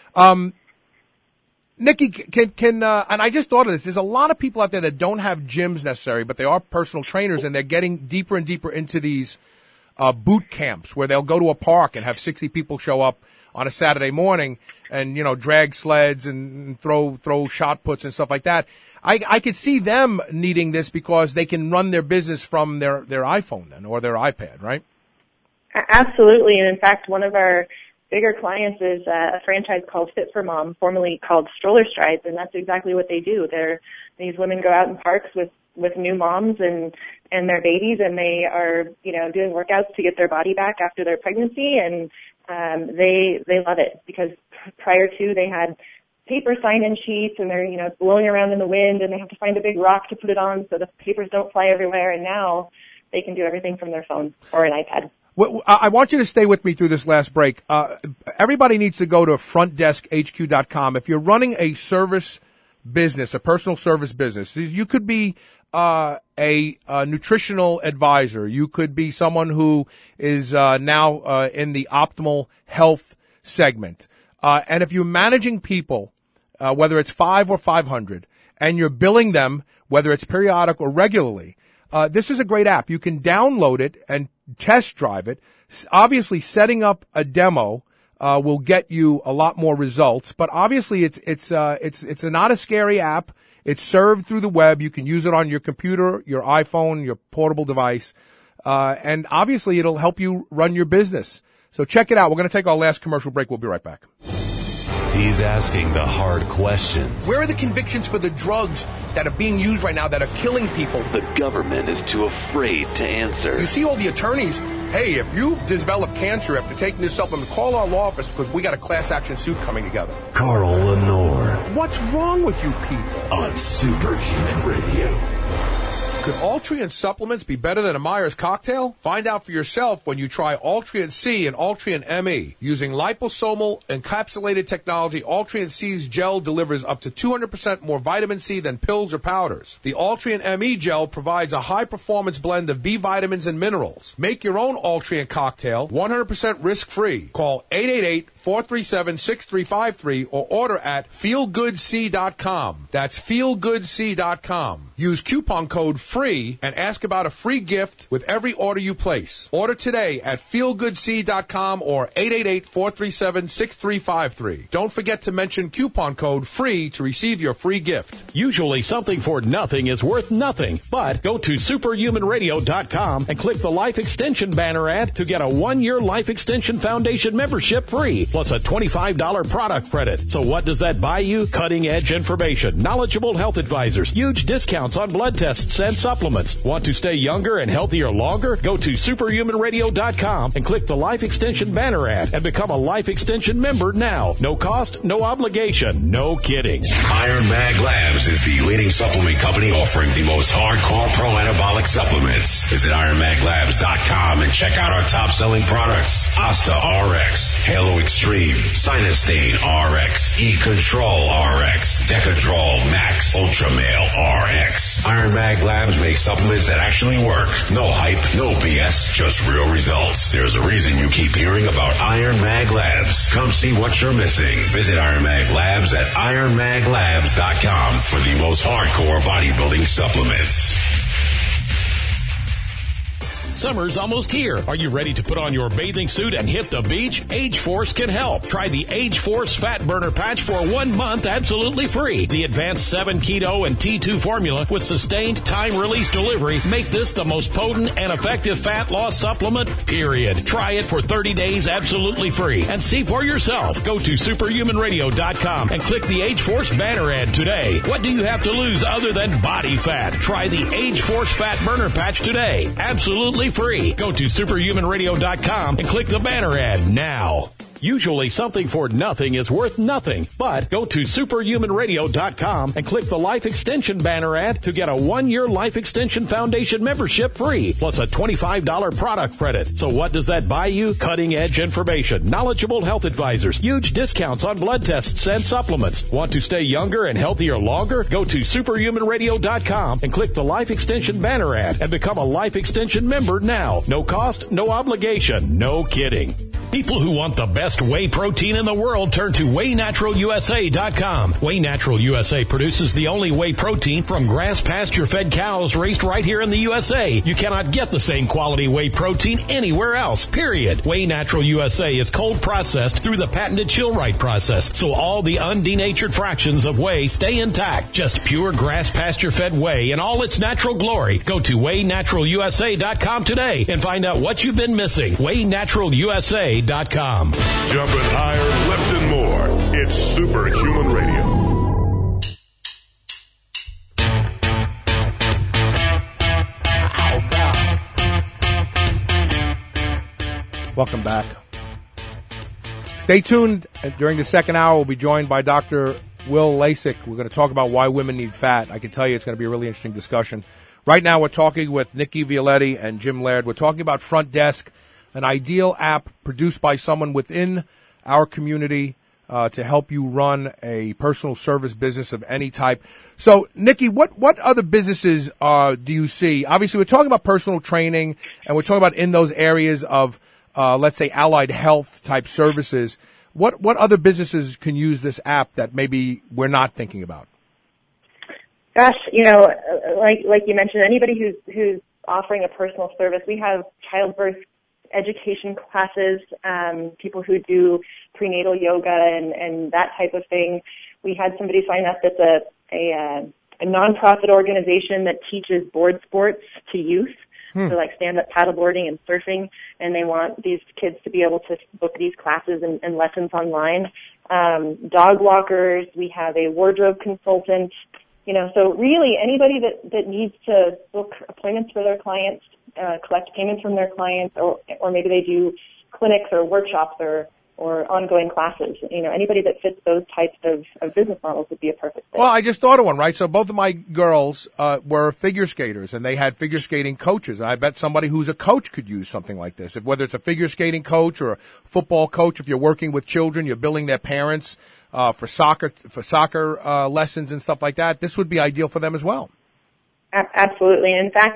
Nikki, can and I just thought of this. There's a lot of people out there that don't have gyms necessarily, but they are personal trainers, and they're getting deeper and deeper into these boot camps where they'll go to a park and have 60 people show up on a Saturday morning and, drag sleds and throw shot puts and stuff like that. I could see them needing this because they can run their business from their iPhone then or their iPad, right? Absolutely. And in fact, one of our bigger clients is a franchise called Fit for Mom, formerly called Stroller Strides, and that's exactly what they do. These women go out in parks with new moms and their babies, and they are, doing workouts to get their body back after their pregnancy, and they love it because prior to they had paper sign-in sheets and they're, blowing around in the wind and they have to find a big rock to put it on so the papers don't fly everywhere, and now they can do everything from their phone or an iPad. Well, I want you to stay with me through this last break. Everybody needs to go to frontdeskhq.com. If you're running a service business, a personal service business, you could be a nutritional advisor. You could be someone who is now in the optimal health segment. And if you're managing people, whether it's 5 or 500, and you're billing them, whether it's periodic or regularly, this is a great app. You can download it and test drive it. Obviously, setting up a demo will get you a lot more results. But obviously, it's not a scary app. It's served through the web. You can use it on your computer, your iPhone, your portable device, and obviously, it'll help you run your business. So check it out. We're going to take our last commercial break. We'll be right back. He's asking the hard questions. Where are the convictions for the drugs that are being used right now that are killing people? The government is too afraid to answer. You see all the attorneys, hey, if you develop cancer after taking this supplement, call our law office because we got a class action suit coming together. Carl Lenore. What's wrong with you people? On Superhuman Radio. Could Altria supplements be better than a Myers cocktail? Find out for yourself when you try Altria C and Altria ME. Using liposomal encapsulated technology, Altria C's gel delivers up to 200% more vitamin C than pills or powders. The Altria ME gel provides a high-performance blend of B vitamins and minerals. Make your own Altria cocktail 100% risk-free. Call 888-437-6353 or order at feelgoodc.com. That's feelgoodc.com. Use coupon code FREE and ask about a free gift with every order you place. Order today at feelgoodc.com or 888-437-6353. Don't forget to mention coupon code FREE to receive your free gift. Usually something for nothing is worth nothing, but go to superhumanradio.com and click the Life Extension banner ad to get a 1-year Life Extension Foundation membership free. plus a $25 product credit. So what does that buy you? Cutting-edge information, knowledgeable health advisors, huge discounts on blood tests and supplements. Want to stay younger and healthier longer? Go to superhumanradio.com and click the Life Extension banner ad and become a Life Extension member now. No cost, no obligation, no kidding. Iron Mag Labs is the leading supplement company offering the most hardcore pro-anabolic supplements. Visit IronMagLabs.com and check out our top-selling products. Asta RX, Halo Extreme, Sinustane RX, E-Control RX, Decadrol Max, Ultramale RX. Iron Mag Labs makes supplements that actually work. No hype, no BS, just real results. There's a reason you keep hearing about Iron Mag Labs. Come see what you're missing. Visit Iron Mag Labs at IronMagLabs.com for the most hardcore bodybuilding supplements. Summer's almost here. Are you ready to put on your bathing suit and hit the beach? Age Force can help. Try the Age Force Fat Burner Patch for 1 month absolutely free. The advanced 7 keto and T2 formula with sustained time-release delivery make this the most potent and effective fat loss supplement, period. Try it for 30 days absolutely free and see for yourself. Go to superhumanradio.com and click the Age Force banner ad today. What do you have to lose other than body fat? Try the Age Force Fat Burner Patch today. Absolutely free. Go to superhumanradio.com and click the banner ad now. Usually something for nothing is worth nothing, but go to superhumanradio.com and click the Life Extension banner ad to get a 1-year Life Extension Foundation membership free, plus a $25 product credit. So what does that buy you? Cutting-edge information, knowledgeable health advisors, huge discounts on blood tests and supplements. Want to stay younger and healthier longer? Go to superhumanradio.com and click the Life Extension banner ad and become a Life Extension member now. No cost, no obligation, no kidding. People who want the best whey protein in the world turn to WheyNaturalUSA.com. Whey Natural USA produces the only whey protein from grass pasture-fed cows raised right here in the USA. You cannot get the same quality whey protein anywhere else, period. Whey Natural USA is cold processed through the patented Chill-Right process, so all the undenatured fractions of whey stay intact. Just pure grass pasture-fed whey in all its natural glory. Go to WheyNaturalUSA.com today and find out what you've been missing. WheyNaturalUSA.com. Jumping higher, lifting more. It's Superhuman Radio. Welcome back. Stay tuned. During the second hour, we'll be joined by Dr. Will Lasik. We're going to talk about why women need fat. I can tell you it's going to be a really interesting discussion. Right now, we're talking with Nikki Violetti and Jim Laird. We're talking about Front Desk, an ideal app produced by someone within our community to help you run a personal service business of any type. So, Nikki, what other businesses do you see? Obviously, we're talking about personal training, and we're talking about in those areas of, let's say, allied health type services. What other businesses can use this app that maybe we're not thinking about? Gosh, like you mentioned, anybody who's offering a personal service, we have childbirth education classes, people who do prenatal yoga and that type of thing. We had somebody sign up that's a nonprofit organization that teaches board sports to youth, so like stand-up paddleboarding and surfing, and they want these kids to be able to book these classes and lessons online. Dog walkers, we have a wardrobe consultant, so really anybody that needs to book appointments for their clients, collect payments from their clients, or maybe they do clinics or workshops or ongoing classes. Anybody that fits those types of business models would be a perfect fit. Well, I just thought of one, right? So both of my girls were figure skaters, and they had figure skating coaches. And I bet somebody who's a coach could use something like this. Whether it's a figure skating coach or a football coach, if you're working with children, you're billing their parents for soccer lessons and stuff like that, this would be ideal for them as well. Absolutely. And in fact,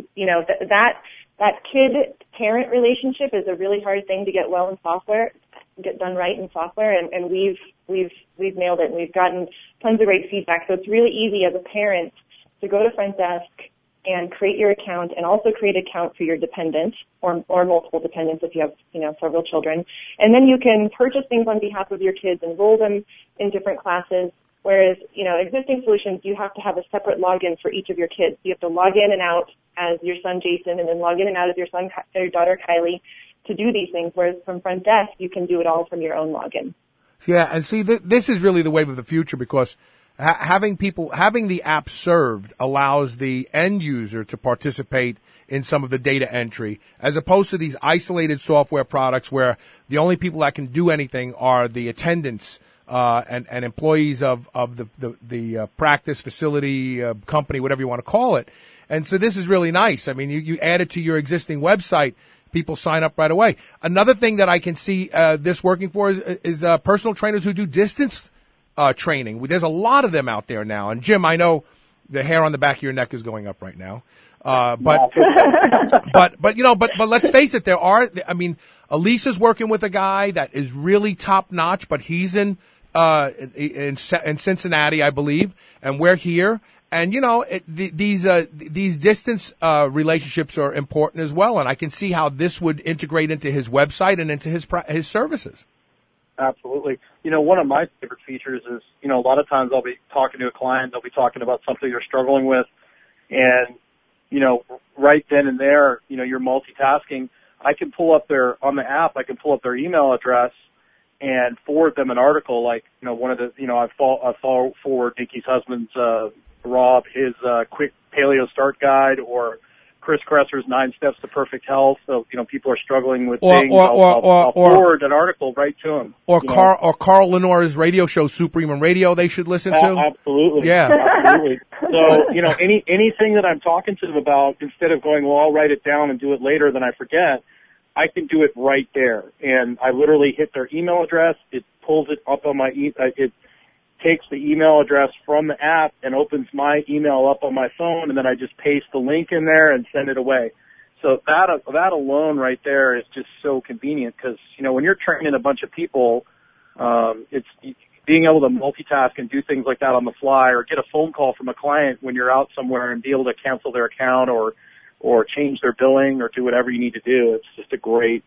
that kid-parent relationship is a really hard thing to get done right in software, and we've nailed it, and we've gotten tons of great feedback. So it's really easy as a parent to go to Front Desk and create your account, and also create an account for your dependent or multiple dependents if you have several children, and then you can purchase things on behalf of your kids, enroll them in different classes. Whereas, existing solutions, you have to have a separate login for each of your kids. You have to log in and out as your son Jason, and then log in and out as your daughter Kylie to do these things, whereas from front desk, you can do it all from your own login. Yeah, and see, this is really the wave of the future because having the app served allows the end user to participate in some of the data entry, as opposed to these isolated software products where the only people that can do anything are the attendants and employees of the practice, facility, company, whatever you want to call it. And so this is really nice. I mean, you add it to your existing website, people sign up right away. Another thing that I can see this working for is personal trainers who do distance training. There's a lot of them out there now. And Jim, I know the hair on the back of your neck is going up right now. But let's face it, Elisa's working with a guy that is really top notch, but he's in Cincinnati, I believe, and we're here. And these distance relationships are important as well. And I can see how this would integrate into his website and into his services. Absolutely. One of my favorite features is, a lot of times I'll be talking to a client, they'll be talking about something they're struggling with, and right then and there, you're multitasking. I can pull up on the app, I can pull up their email address and forward them an article like, one of the, I forward Nikki's husband's, Rob, his, quick paleo start guide, or Chris Kresser's 9 Steps to Perfect Health. So, people are struggling with things. I'll forward an article right to them. Or Carl Lenore's radio show, Superhuman Radio, they should listen to. Absolutely. Yeah. Absolutely. So, anything that I'm talking to them about, instead of going, well, I'll write it down and do it later, then I forget, I can do it right there. And I literally hit their email address. It pulls it up on my, it takes the email address from the app and opens my email up on my phone, and then I just paste the link in there and send it away. So that alone right there is just so convenient because, when you're training a bunch of people, it's being able to multitask and do things like that on the fly, or get a phone call from a client when you're out somewhere and be able to cancel their account or change their billing or do whatever you need to do. It's just great.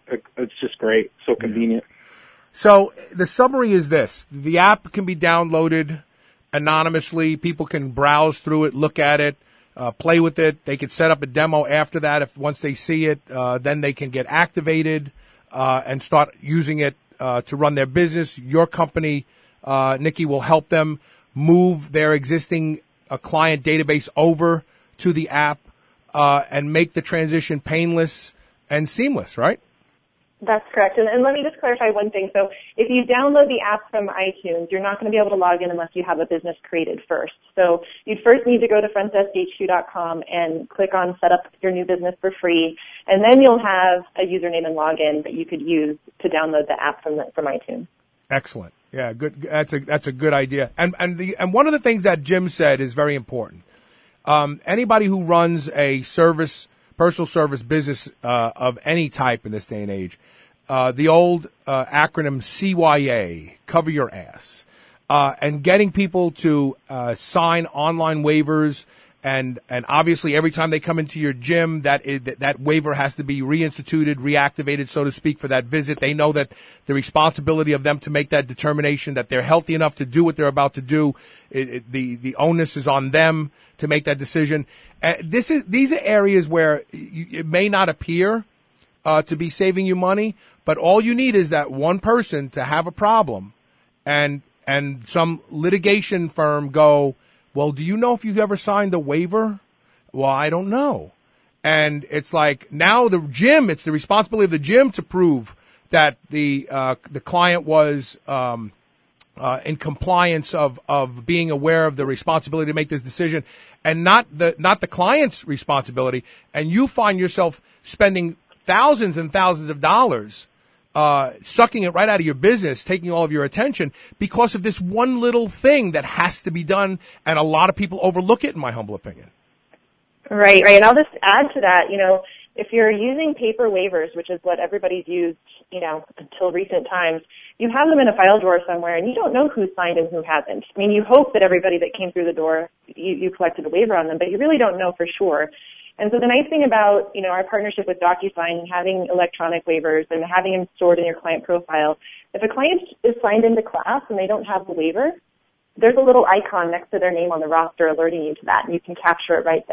So convenient. So the summary is this. The app can be downloaded anonymously. People can browse through it, look at it, play with it. They could set up a demo after that. Once they see it, then they can get activated and start using it to run their business. Your company, Nikki, will help them move their existing client database over to the app and make the transition painless and seamless, right? That's correct. And let me just clarify one thing. So if you download the app from iTunes, you're not going to be able to log in unless you have a business created first. So you'd first need to go to frontdeskhq.com and click on Set Up Your New Business for free, and then you'll have a username and login that you could use to download the app from iTunes. Excellent. Yeah, good. That's a good idea. And one of the things that Jim said is very important. Anybody who runs a personal service business of any type in this day and age, the old acronym CYA, cover your ass, and getting people to sign online waivers, and obviously every time they come into your gym, that waiver has to be reinstituted, reactivated, so to speak, for that visit. They know that the responsibility of them to make that determination that they're healthy enough to do what they're about to do, the onus is on them to make that decision. These are areas where it may not appear to be saving you money, but all you need is that one person to have a problem, and some litigation firm go, well, do you know if you've ever signed a waiver? Well, I don't know. And it's like now it's the responsibility of the gym to prove that the client was in compliance of being aware of the responsibility to make this decision, and not the client's responsibility. And you find yourself spending thousands and thousands of dollars sucking it right out of your business, taking all of your attention because of this one little thing that has to be done, and a lot of people overlook it, in my humble opinion. Right. And I'll just add to that, if you're using paper waivers, which is what everybody's used, until recent times, you have them in a file drawer somewhere, and you don't know who signed and who hasn't. I mean, you hope that everybody that came through the door, you collected a waiver on them, but you really don't know for sure. And so the nice thing about, our partnership with DocuSign and having electronic waivers and having them stored in your client profile, if a client is signed into class and they don't have the waiver, there's a little icon next to their name on the roster alerting you to that, and you can capture it right there.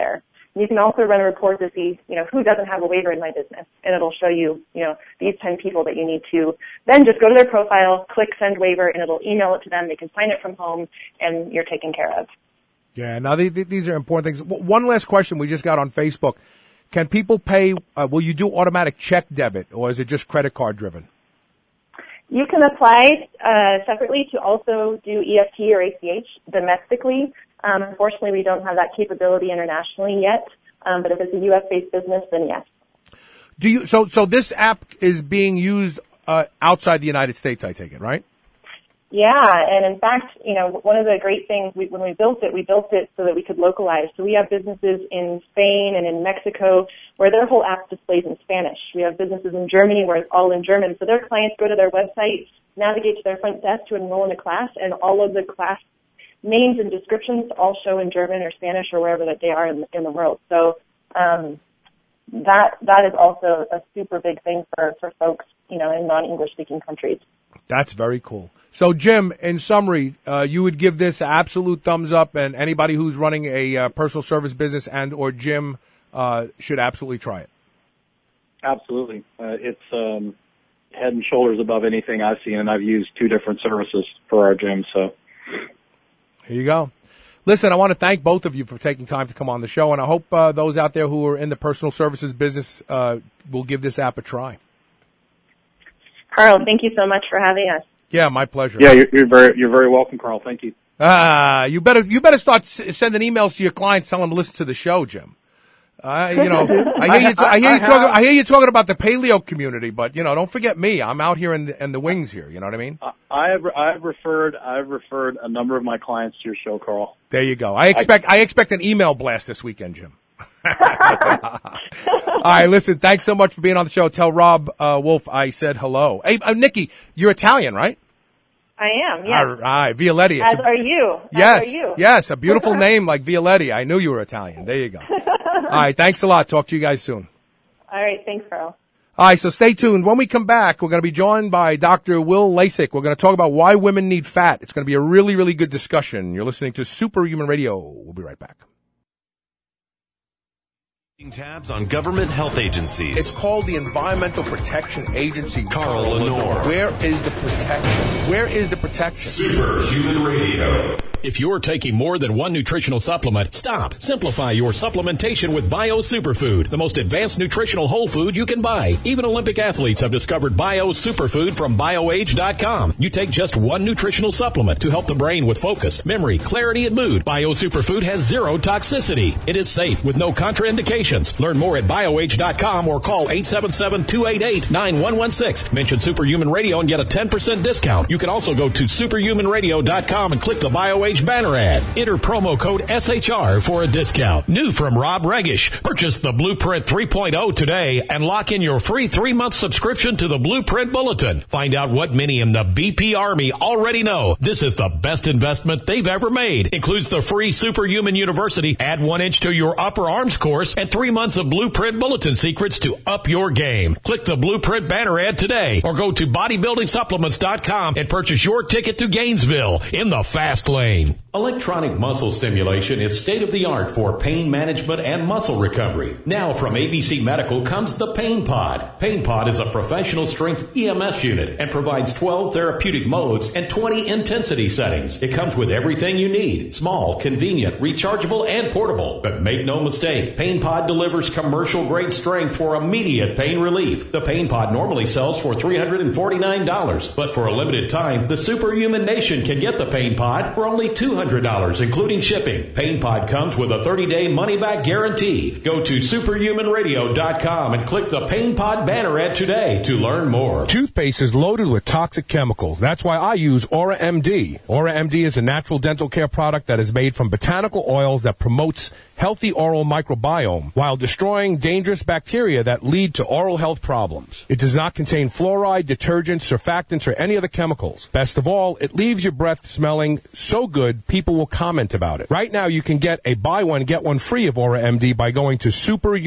You can also run a report to see, who doesn't have a waiver in my business, and it'll show you, these 10 people that you need to then just go to their profile, click send waiver, and it'll email it to them. They can sign it from home, and you're taken care of. Yeah, now these are important things. One last question we just got on Facebook. Can people pay, will you do automatic check debit, or is it just credit card driven? You can apply separately to also do EFT or ACH domestically. Unfortunately, we don't have that capability internationally yet, but if it's a U.S.-based business, then yes. So this app is being used outside the United States, I take it, right? Yeah, and in fact, one of the great things, when we built it so that we could localize. So we have businesses in Spain and in Mexico where their whole app displays in Spanish. We have businesses in Germany where it's all in German. So their clients go to their website, navigate to their front desk to enroll in a class, and all of the class names and descriptions all show in German or Spanish or wherever that they are in the world. So that is also a super big thing for folks, in non-English speaking countries. That's very cool. So, Jim, in summary, you would give this absolute thumbs up, and anybody who's running a personal service business and or gym should absolutely try it. Absolutely. It's head and shoulders above anything I've seen, and I've used 2 different services for our gym. So here you go. Listen, I want to thank both of you for taking time to come on the show, and I hope those out there who are in the personal services business will give this app a try. Carl, thank you so much for having us. Yeah, my pleasure. Yeah, you're very welcome, Carl. Thank you. You better start sending emails to your clients telling them to listen to the show, Jim. I hear you talking about the paleo community, but don't forget me. I'm out here in the wings here. You know what I mean? I've referred a number of my clients to your show, Carl. There you go. I expect an email blast this weekend, Jim. All right, listen, thanks so much for being on the show. Tell Rob Wolf I said hello. Hey, Nikki, you're Italian, right? I am, yes. All right, Violetti. As are you. Yes, a beautiful name like Violetti. I knew you were Italian. There you go. All right, thanks a lot. Talk to you guys soon. All right, thanks, Carl. All right, so stay tuned. When we come back, we're going to be joined by Dr. Will Lasik. We're going to talk about why women need fat. It's going to be a really, really good discussion. You're listening to Superhuman Radio. We'll be right back. Tabs on government health agencies. It's called the Environmental Protection Agency. Carl Lenore. Where is the protection? Where is the protection? Superhuman Radio. If you're taking more than one nutritional supplement, stop. Simplify your supplementation with Bio Superfood, the most advanced nutritional whole food you can buy. Even Olympic athletes have discovered Bio Superfood from BioAge.com. You take just one nutritional supplement to help the brain with focus, memory, clarity, and mood. Bio Superfood has 0 toxicity. It is safe with no contraindications. Learn more at BioAge.com or call 877-288-9116. Mention Superhuman Radio and get a 10% discount. You can also go to superhumanradio.com and click the BioAge banner ad. Enter promo code SHR for a discount. New from Rob Regish. Purchase the Blueprint 3.0 today and lock in your free 3-month subscription to the Blueprint Bulletin. Find out what many in the BP Army already know. This is the best investment they've ever made. Includes the free Superhuman University, add 1 inch to your upper arms course, and 3 months of Blueprint Bulletin secrets to up your game. Click the Blueprint banner ad today or go to bodybuildingsupplements.com and purchase your ticket to Gainesville in the fast lane. Electronic muscle stimulation is state-of-the-art for pain management and muscle recovery. Now from ABC Medical comes the Pain Pod. Pain Pod is a professional strength EMS unit and provides 12 therapeutic modes and 20 intensity settings. It comes with everything you need. Small, convenient, rechargeable, and portable. But make no mistake, Pain Pod delivers commercial-grade strength for immediate pain relief. The Pain Pod normally sells for $349, but for a limited time, the Superhuman Nation can get the Pain Pod for only $200, including shipping. Pain Pod comes with a 30-day money-back guarantee. Go to superhumanradio.com and click the Pain Pod banner ad today to learn more. Toothpaste is loaded with toxic chemicals. That's why I use Aura MD. Aura MD is a natural dental care product that is made from botanical oils that promotes healthy oral microbiome while destroying dangerous bacteria that lead to oral health problems. It does not contain fluoride, detergents, surfactants, or any other chemicals. Best of all, it leaves your breath smelling so good people will comment about it. Right now, you can get a buy one, get one free of Aura MD by going to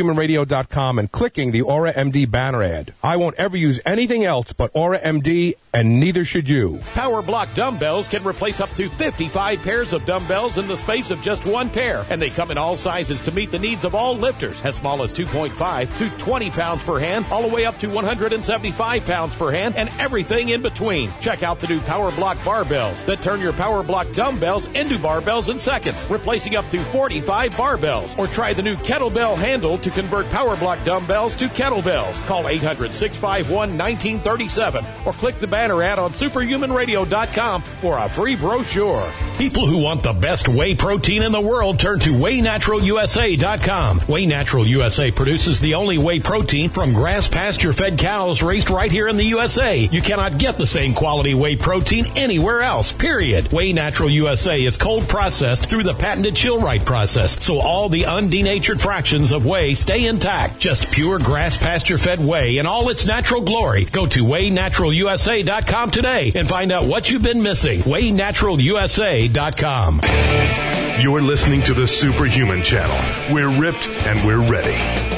superhumanradio.com and clicking the Aura MD banner ad. I won't ever use anything else but Aura MD and neither should you. Power Block dumbbells can replace up to 55 pairs of dumbbells in the space of just one pair, and they come in all sizes to meet the needs of all lifters, as small as 2.5 to 20 pounds per hand, all the way up to 175 pounds per hand, and everything in between. Check out the new Power Block barbells that turn your Power Block dumbbells into barbells in seconds, replacing up to 45 barbells. Or try the new kettlebell handle to convert Power Block dumbbells to kettlebells. Call 800-651-1937 or click the banner ad on superhumanradio.com for a free brochure. People who want the best whey protein in the world turn to WheyNaturalUSA.com. Whey Natural USA produces the only whey protein from grass pasture-fed cows raised right here in the USA. You cannot get the same quality whey protein anywhere else, period. Whey Natural USA is cold processed through the patented Chill-Right process, so all the undenatured fractions of whey stay intact. Just pure grass pasture-fed whey in all its natural glory. Go to WheyNaturalUSA.com today and find out what you've been missing. WheyNaturalUSA.com. You're listening to the Superhuman Channel. We're ripped and we're ready.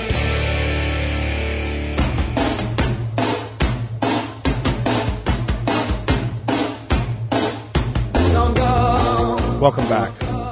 Welcome back.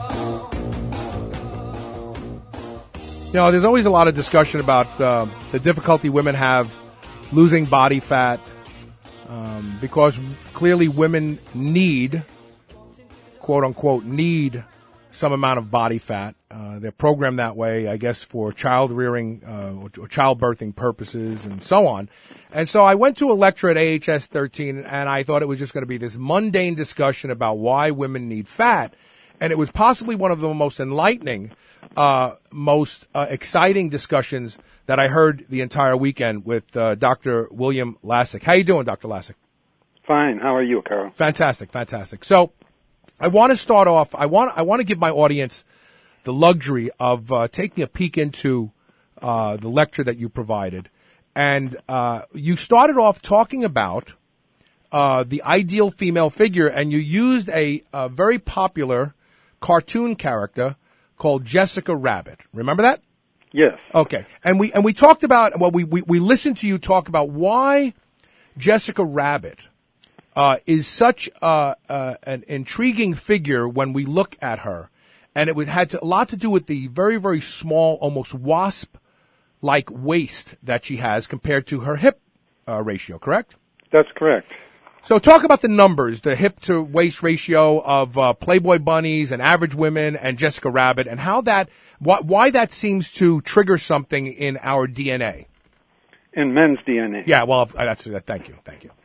You know, there's always a lot of discussion about the difficulty women have losing body fat because clearly women need, quote unquote, need some amount of body fat. They're programmed that way, I guess, for child rearing or childbirthing purposes and so on. And so I went to a lecture at AHS 13, and I thought it was just going to be this mundane discussion about why women need fat. And it was possibly one of the most enlightening, most exciting discussions that I heard the entire weekend with Dr. William Lasik. How you doing, Dr. Lasik? Fine. How are you, Carl? Fantastic, fantastic. So I want to start off. I want to give my audience the luxury of taking a peek into the lecture that you provided, and you started off talking about the ideal female figure, and you used a very popular cartoon character called Jessica Rabbit. Remember that? Yes. Okay. And we talked about, well, we listened to you talk about why Jessica Rabbit is such an intriguing figure when we look at her. And it had a lot to do with the very, very small, almost wasp-like waist that she has compared to her hip ratio, correct? That's correct. So talk about the numbers, the hip-to-waist ratio of Playboy bunnies and average women and Jessica Rabbit, and how why that seems to trigger something in our DNA. In men's DNA. Yeah, well, thank you.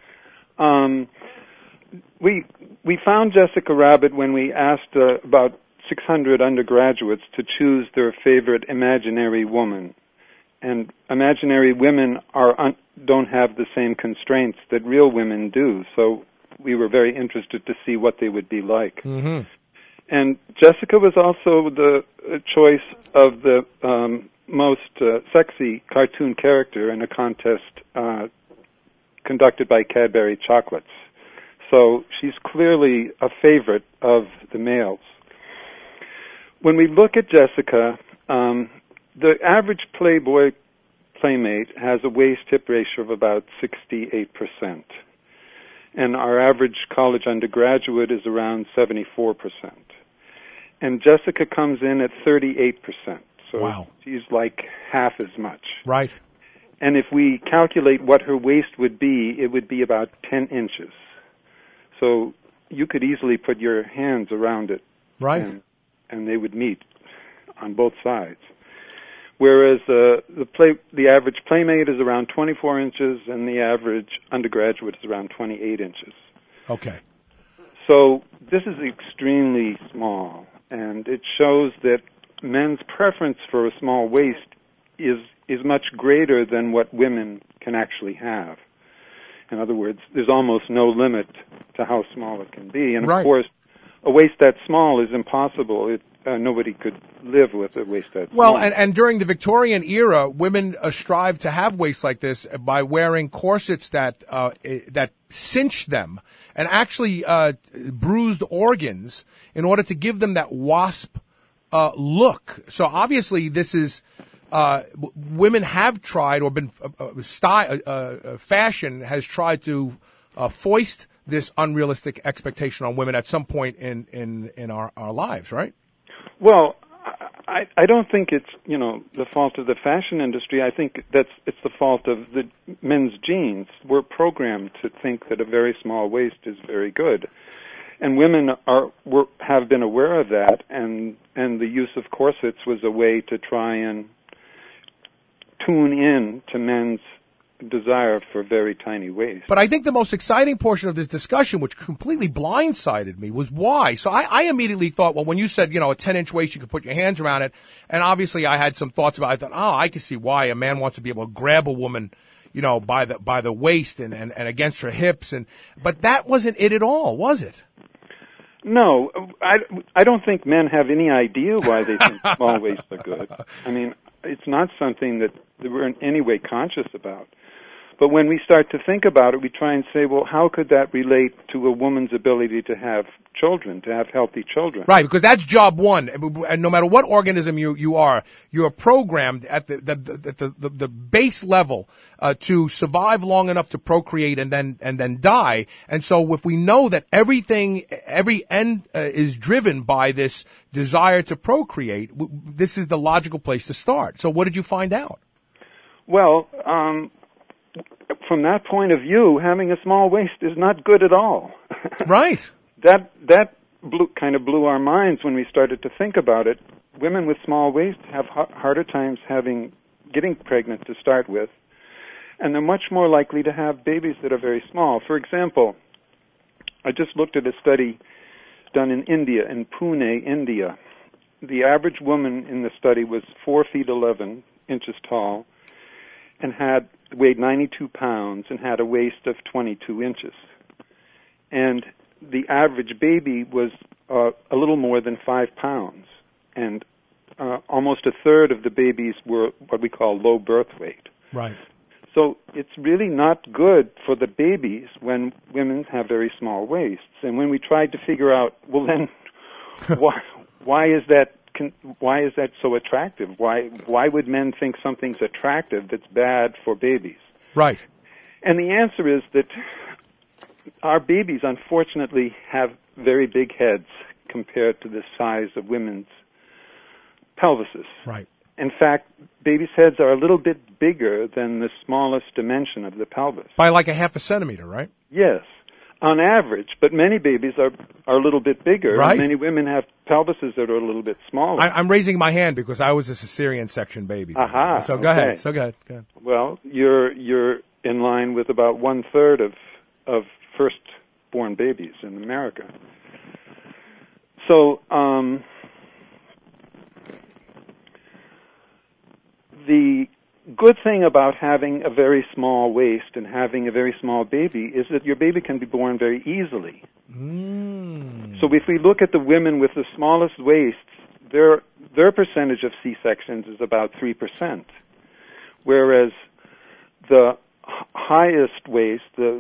We found Jessica Rabbit when we asked about 600 undergraduates to choose their favorite imaginary woman. And imaginary women don't have the same constraints that real women do, so we were very interested to see what they would be like. Mm-hmm. And Jessica was also the choice of the most sexy cartoon character in a contest conducted by Cadbury Chocolates. So she's clearly a favorite of the males. When we look at Jessica, the average Playboy playmate has a waist-hip ratio of about 68%. And our average college undergraduate is around 74%. And Jessica comes in at 38%. So wow. She's like half as much. Right. And if we calculate what her waist would be, it would be about 10 inches. So you could easily put your hands around it. Right. And they would meet on both sides. Whereas the average playmate is around 24 inches and the average undergraduate is around 28 inches. Okay. So this is extremely small, and it shows that men's preference for a small waist is much greater than what women can actually have. In other words, there's almost no limit to how small it can be. And of course, a waist that small is impossible. Nobody could live with a waist that small. Well, and during the Victorian era, women strive to have waists like this by wearing corsets that cinch them and actually bruised organs in order to give them that wasp look. So obviously, this is women have tried or been fashion has tried to foist this unrealistic expectation on women at some point in our lives, right? Well, I don't think it's, the fault of the fashion industry. I think it's the fault of the men's genes. We're programmed to think that a very small waist is very good. And women have been aware of that, and the use of corsets was a way to try and tune in to men's desire for very tiny waists. But I think the most exciting portion of this discussion, which completely blindsided me, was why. So I immediately thought, well, when you said, a 10-inch waist, you could put your hands around it, and obviously I had some thoughts about it. I thought, I can see why a man wants to be able to grab a woman, by the waist and against her hips, but that wasn't it at all, was it? No, I don't think men have any idea why they think small waists are good. I mean, it's not something that we're in any way conscious about. But when we start to think about it, we try and say, well, how could that relate to a woman's ability to have children, to have healthy children? Right, because that's job one. And no matter what organism you are, you're programmed at the base level to survive long enough to procreate and then die. And so if we know that every end is driven by this desire to procreate, this is the logical place to start. So what did you find out? Well, from that point of view, having a small waist is not good at all. Right. That kind of blew our minds when we started to think about it. Women with small waists have harder times getting pregnant to start with, and they're much more likely to have babies that are very small. For example, I just looked at a study done in India, in Pune, India. The average woman in the study was 4 feet 11 inches tall and weighed 92 pounds and had a waist of 22 inches. And the average baby was a little more than 5 pounds. And almost a third of the babies were what we call low birth weight. Right. So it's really not good for the babies when women have very small waists. And when we tried to figure out, well then, why is that so attractive? Why would men think something's attractive that's bad for babies? Right. And the answer is that our babies, unfortunately, have very big heads compared to the size of women's pelvises. Right. In fact, babies' heads are a little bit bigger than the smallest dimension of the pelvis. By like a half a centimeter, right? Yes, on average. But many babies are a little bit bigger. Right. And many women have pelvises that are a little bit smaller. I'm raising my hand because I was a cesarean section baby. Aha. So go ahead. Go ahead. Well, you're in line with about 1/3 of firstborn babies in America. So the good thing about having a very small waist and having a very small baby is that your baby can be born very easily. So if we look at the women with the smallest waists, their percentage of C-sections is about 3%, whereas the highest waist, the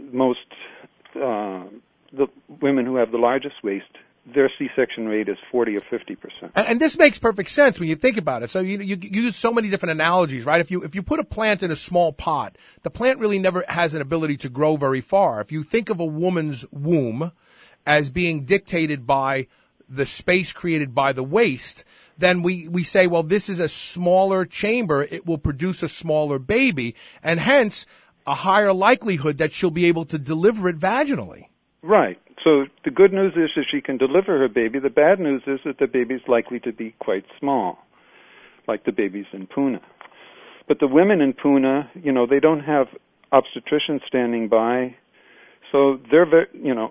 women who have the largest waist, their C-section rate is 40 or 50%. And this makes perfect sense when you think about it. So you use so many different analogies, right? If you put a plant in a small pot, the plant really never has an ability to grow very far. If you think of a woman's womb as being dictated by the space created by the waist, then we say, well, this is a smaller chamber. It will produce a smaller baby, and hence a higher likelihood that she'll be able to deliver it vaginally. Right. So the good news is that she can deliver her baby. The bad news is that the baby's likely to be quite small, like the babies in Pune. But the women in Pune, they don't have obstetricians standing by, so they're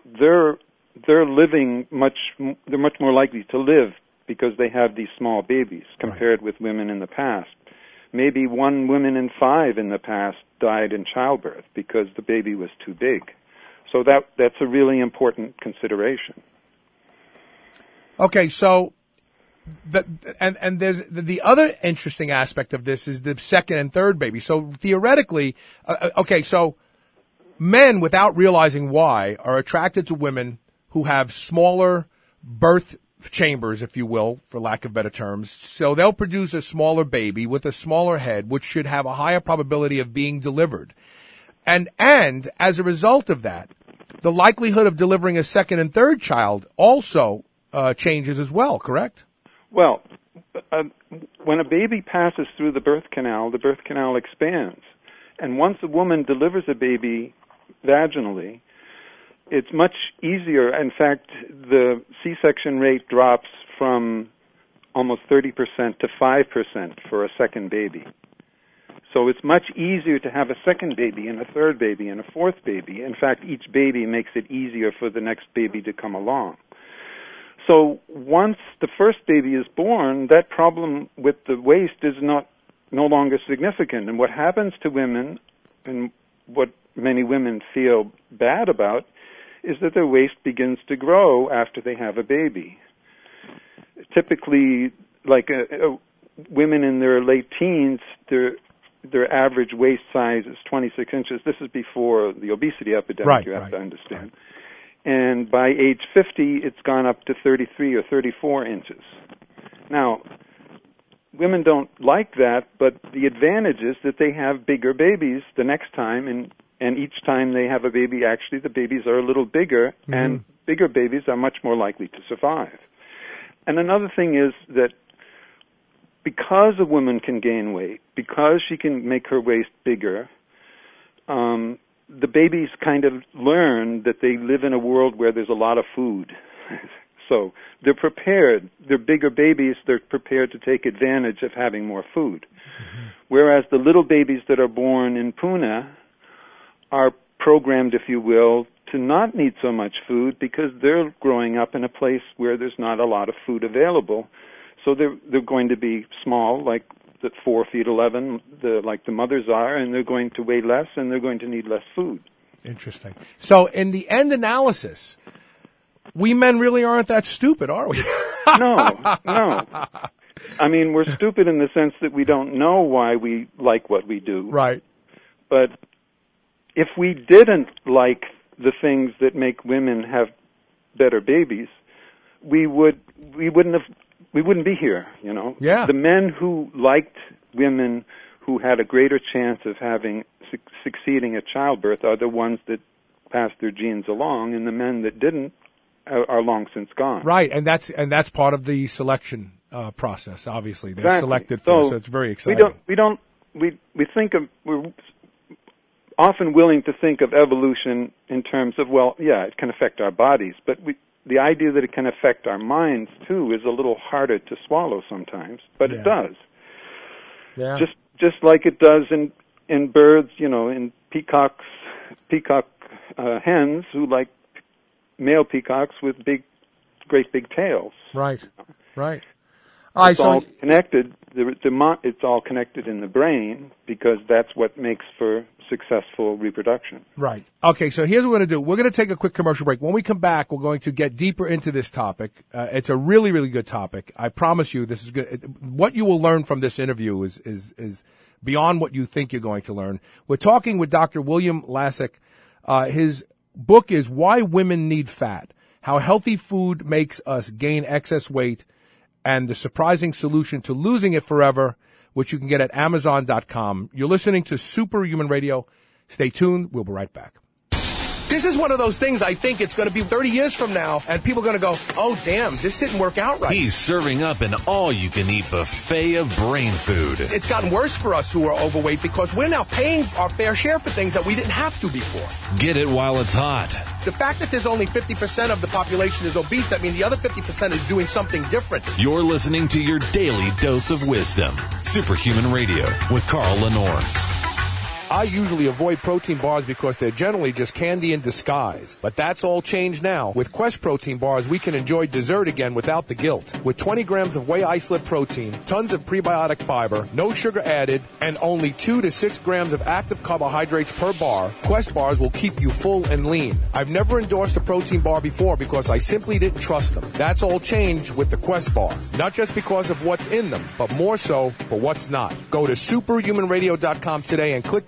living they're much more likely to live because they have these small babies compared with women in the past. Maybe 1 woman in 5 in the past died in childbirth because the baby was too big. So that's a really important consideration. Okay, so and there's the other interesting aspect of this is the second and third baby. So theoretically, so men, without realizing why, are attracted to women who have smaller birth chambers, if you will, for lack of better terms. So they'll produce a smaller baby with a smaller head, which should have a higher probability of being delivered. And as a result of that, the likelihood of delivering a second and third child also changes as well, correct? Well, when a baby passes through the birth canal expands. And once a woman delivers a baby vaginally, it's much easier. In fact, the C-section rate drops from almost 30% to 5% for a second baby. So it's much easier to have a second baby and a third baby and a fourth baby. In fact, each baby makes it easier for the next baby to come along. So once the first baby is born, that problem with the waist is no longer significant. And what happens to women, and what many women feel bad about, is that their waist begins to grow after they have a baby. Typically, like women in their late teens, their average waist size is 26 inches. This is before the obesity epidemic, you have to understand. And by age 50, it's gone up to 33 or 34 inches. Now, women don't like that, but the advantage is that they have bigger babies the next time, and each time they have a baby, actually the babies are a little bigger, and bigger babies are much more likely to survive. And another thing is that because a woman can gain weight, because she can make her waist bigger, the babies kind of learn that they live in a world where there's a lot of food. So they're prepared. They're bigger babies. They're prepared to take advantage of having more food. Whereas the little babies that are born in Pune are programmed, if you will, to not need so much food because they're growing up in a place where there's not a lot of food available. So they're going to be small, like the 4 feet 11, like the mothers are, and they're going to weigh less, and they're going to need less food. Interesting. So in the end analysis, we men really aren't that stupid, are we? No. I mean, we're stupid in the sense that we don't know why we like what we do. Right. But if we didn't like the things that make women have better babies, we wouldn't be here, you know? Yeah. The men who liked women who had a greater chance of succeeding at childbirth are the ones that passed their genes along, and the men that didn't are long since gone. Right, and that's part of the selection process. Obviously, they're exactly. selected first, so it's very exciting. We're often willing to think of evolution in terms of, well, yeah, it can affect our bodies, but the idea that it can affect our minds too is a little harder to swallow sometimes, but it does. Yeah. Just like it does in birds, you know, in peacock hens who like male peacocks with great big tails. Right. It's all connected. It's all connected in the brain because that's what makes for successful reproduction. Right. Okay, so here's what we're going to do. We're going to take a quick commercial break. When we come back, we're going to get deeper into this topic. It's a really, really good topic. I promise you this is good. What you will learn from this interview is beyond what you think you're going to learn. We're talking with Dr. William Lasik. His book is Why Women Need Fat, How Healthy Food Makes Us Gain Excess Weight, and the surprising solution to losing it forever, which you can get at Amazon.com. You're listening to Superhuman Radio. Stay tuned. We'll be right back. This is one of those things I think it's going to be 30 years from now, and people are going to go, oh, damn, this didn't work out right. He's serving up an all-you-can-eat buffet of brain food. It's gotten worse for us who are overweight because we're now paying our fair share for things that we didn't have to before. Get it while it's hot. The fact that there's only 50% of the population is obese, that means the other 50% is doing something different. You're listening to your daily dose of wisdom. Superhuman Radio with Carl Lenore. I usually avoid protein bars because they're generally just candy in disguise. But that's all changed now. With Quest protein bars, we can enjoy dessert again without the guilt. With 20 grams of whey isolate protein, tons of prebiotic fiber, no sugar added, and only 2 to 6 grams of active carbohydrates per bar, Quest bars will keep you full and lean. I've never endorsed a protein bar before because I simply didn't trust them. That's all changed with the Quest bar. Not just because of what's in them, but more so for what's not. Go to superhumanradio.com today and click the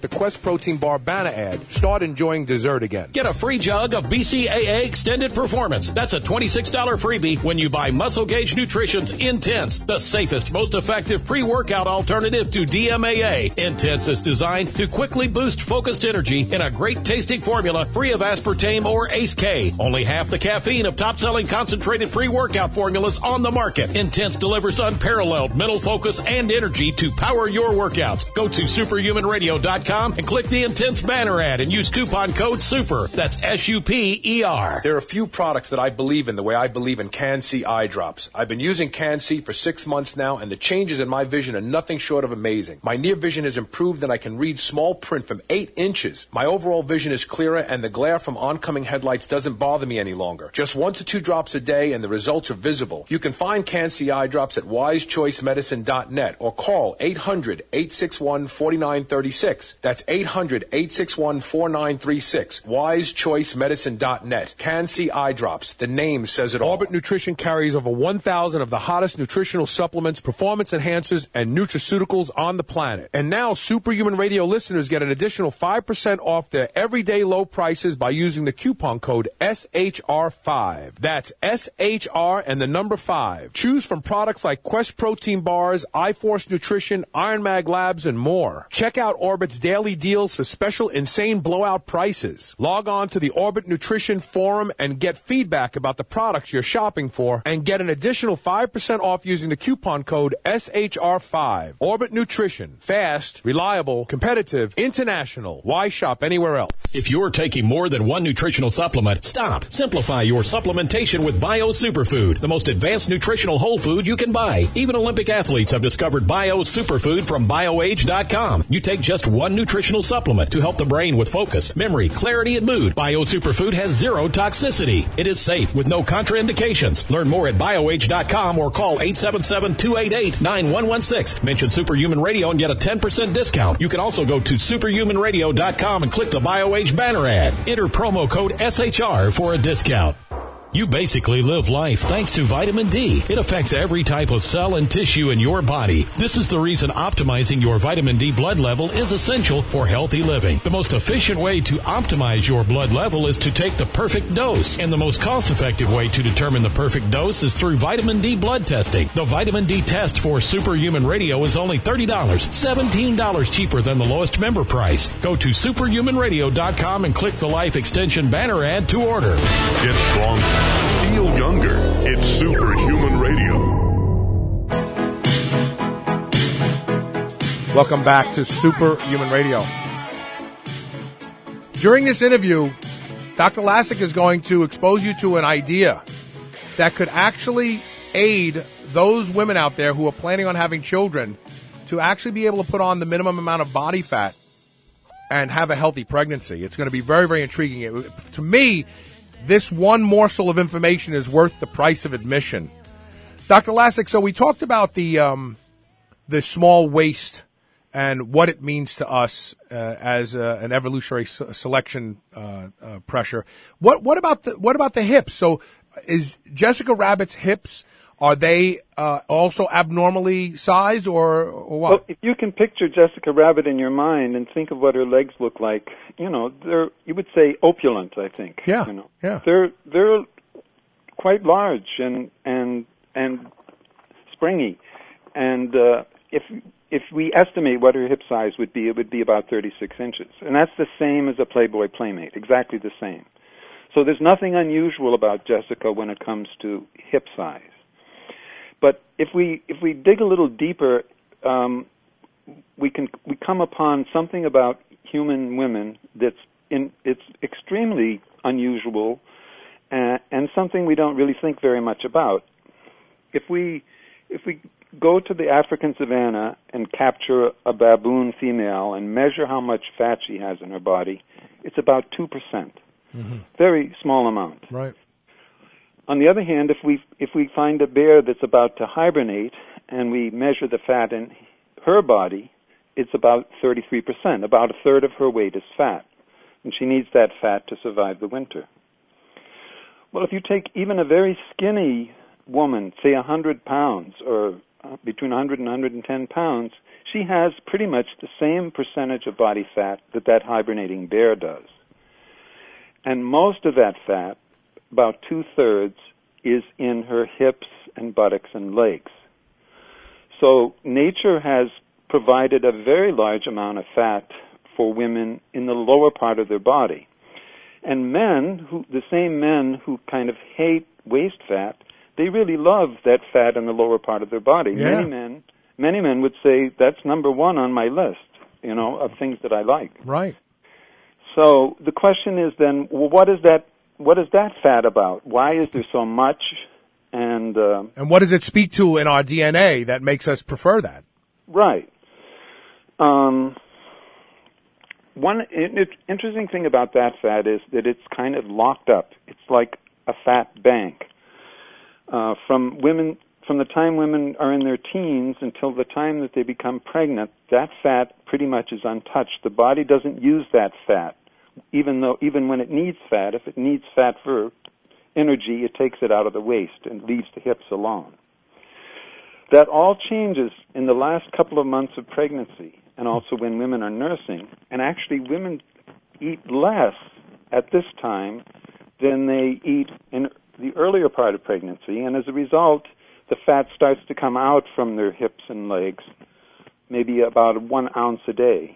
the Quest Protein Bar banner ad, start enjoying dessert again. Get a free jug of BCAA Extended Performance. That's a $26 freebie when you buy Muscle Gauge Nutrition's Intense, the safest, most effective pre-workout alternative to DMAA. Intense is designed to quickly boost focused energy in a great-tasting formula free of aspartame or ACE-K. Only half the caffeine of top-selling concentrated pre-workout formulas on the market. Intense delivers unparalleled mental focus and energy to power your workouts. Go to superhumanradio.com and click the Intense banner ad and use coupon code SUPER. That's SUPER. There are a few products that I believe in the way I believe in Can-C eye drops. I've been using Can-C for 6 months now, and the changes in my vision are nothing short of amazing. My near vision has improved, and I can read small print from 8 inches. My overall vision is clearer, and the glare from oncoming headlights doesn't bother me any longer. Just 1 to 2 drops a day, and the results are visible. You can find Can-C eye drops at wisechoicemedicine.net or call 800-861-4936. That's 800-861-4936. wisechoicemedicine.net. Can-C eye drops. The name says it all. Orbit Nutrition carries over 1,000 of the hottest nutritional supplements, performance enhancers, and nutraceuticals on the planet. And now Superhuman Radio listeners get an additional 5% off their everyday low prices by using the coupon code SHR5. That's SHR and the number 5. Choose from products like Quest Protein Bars, iForce Nutrition, Iron Mag Labs, and more. Check out Orbit's daily deals for special insane blowout prices. Log on to the Orbit Nutrition Forum and get feedback about the products you're shopping for and get an additional 5% off using the coupon code SHR5. Orbit Nutrition. Fast, reliable, competitive, international. Why shop anywhere else? If you're taking more than one nutritional supplement, stop. Simplify your supplementation with Bio Superfood, the most advanced nutritional whole food you can buy. Even Olympic athletes have discovered Bio Superfood from BioAge.com. You take just one nutritional supplement to help the brain with focus, memory, clarity, and mood. Bio Superfood has zero toxicity. It is safe with no contraindications. Learn more at BioAge.com or call 877-288-9116. Mention Superhuman Radio and get a 10% discount. You can also go to superhumanradio.com and click the BioAge banner ad. Enter promo code SHR for a discount. You basically live life thanks to vitamin D. It affects every type of cell and tissue in your body. This is the reason optimizing your vitamin D blood level is essential for healthy living. The most efficient way to optimize your blood level is to take the perfect dose. And the most cost-effective way to determine the perfect dose is through vitamin D blood testing. The vitamin D test for Superhuman Radio is only $30, $17 cheaper than the lowest member price. Go to superhumanradio.com and click the Life Extension banner ad to order. Get stronger. Feel younger. It's Superhuman Radio. Welcome back to Superhuman Radio. During this interview, Dr. Lasik is going to expose you to an idea that could actually aid those women out there who are planning on having children to actually be able to put on the minimum amount of body fat and have a healthy pregnancy. It's going to be very, very intriguing. To me, this one morsel of information is worth the price of admission. Dr. Lasik, so we talked about the small waist and what it means to us as an evolutionary selection pressure. What about the hips? So is Jessica Rabbit's hips, are they also abnormally sized or what? Well, if you can picture Jessica Rabbit in your mind and think of what her legs look like, they're, you would say, opulent, I think. Yeah, yeah. They're quite large and springy. And if we estimate what her hip size would be, it would be about 36 inches. And that's the same as a Playboy Playmate, exactly the same. So there's nothing unusual about Jessica when it comes to hip size. But if we dig a little deeper, we come upon something about human women it's extremely unusual and something we don't really think very much about. If we go to the African savannah and capture a baboon female and measure how much fat she has in her body, it's about 2%. Mm-hmm. Very small amount. Right. On the other hand, if we find a bear that's about to hibernate and we measure the fat in her body, it's about 33%. About a third of her weight is fat, and she needs that fat to survive the winter. Well, if you take even a very skinny woman, say 100 pounds or between 100 and 110 pounds, she has pretty much the same percentage of body fat that hibernating bear does. And most of that fat, about 2/3, is in her hips and buttocks and legs. So nature has provided a very large amount of fat for women in the lower part of their body. And the same men who kind of hate waist fat, they really love that fat in the lower part of their body. Yeah. Many men would say that's number one on my list, of things that I like. Right. So the question is then, well, what is that fat about? Why is there so much? And what does it speak to in our DNA that makes us prefer that? Right. One interesting thing about that fat is that it's kind of locked up. It's like a fat bank. From the time women are in their teens until the time that they become pregnant, that fat pretty much is untouched. The body doesn't use that fat, even when it needs fat. If it needs fat for energy, it takes it out of the waist and leaves the hips alone. That all changes in the last couple of months of pregnancy, and also when women are nursing. And actually, women eat less at this time than they eat in the earlier part of pregnancy, and as a result, the fat starts to come out from their hips and legs, maybe about 1 ounce a day.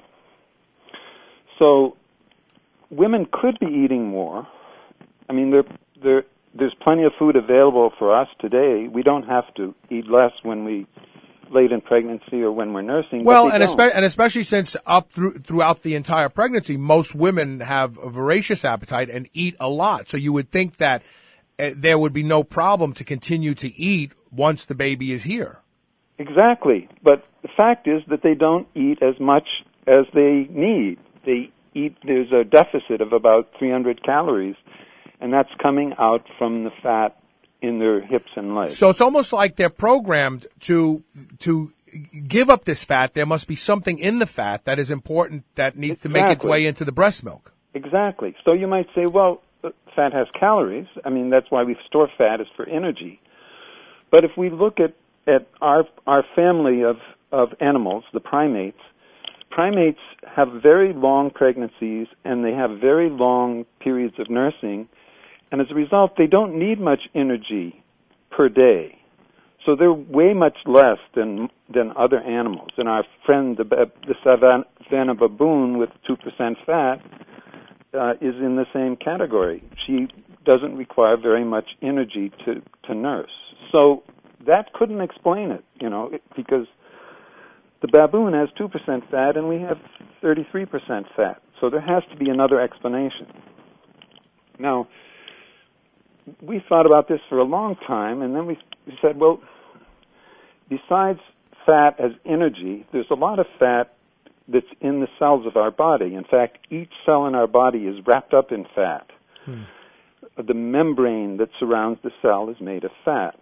So women could be eating more. I mean, there's plenty of food available for us today. We don't have to eat less when we late in pregnancy or when we're nursing. Well, and especially since throughout the entire pregnancy, most women have a voracious appetite and eat a lot. So you would think that there would be no problem to continue to eat once the baby is here. Exactly. But the fact is that they don't eat as much as they need. There's a deficit of about 300 calories, and that's coming out from the fat in their hips and legs. So it's almost like they're programmed to give up this fat. There must be something in the fat that is important that needs to make its way into the breast milk. Exactly. So you might say, well, fat has calories. I mean, that's why we store fat, is for energy. But if we look at our family of animals, the primates have very long pregnancies and they have very long periods of nursing, and as a result, they don't need much energy per day. So they're way much less than other animals. And our friend, the savanna baboon with 2% fat, is in the same category. She doesn't require very much energy to nurse. So that couldn't explain it, because the baboon has 2% fat and we have 33% fat. So there has to be another explanation. Now, we thought about this for a long time, and then we said, well, besides fat as energy, there's a lot of fat that's in the cells of our body. In fact, each cell in our body is wrapped up in fat. The membrane that surrounds the cell is made of fat.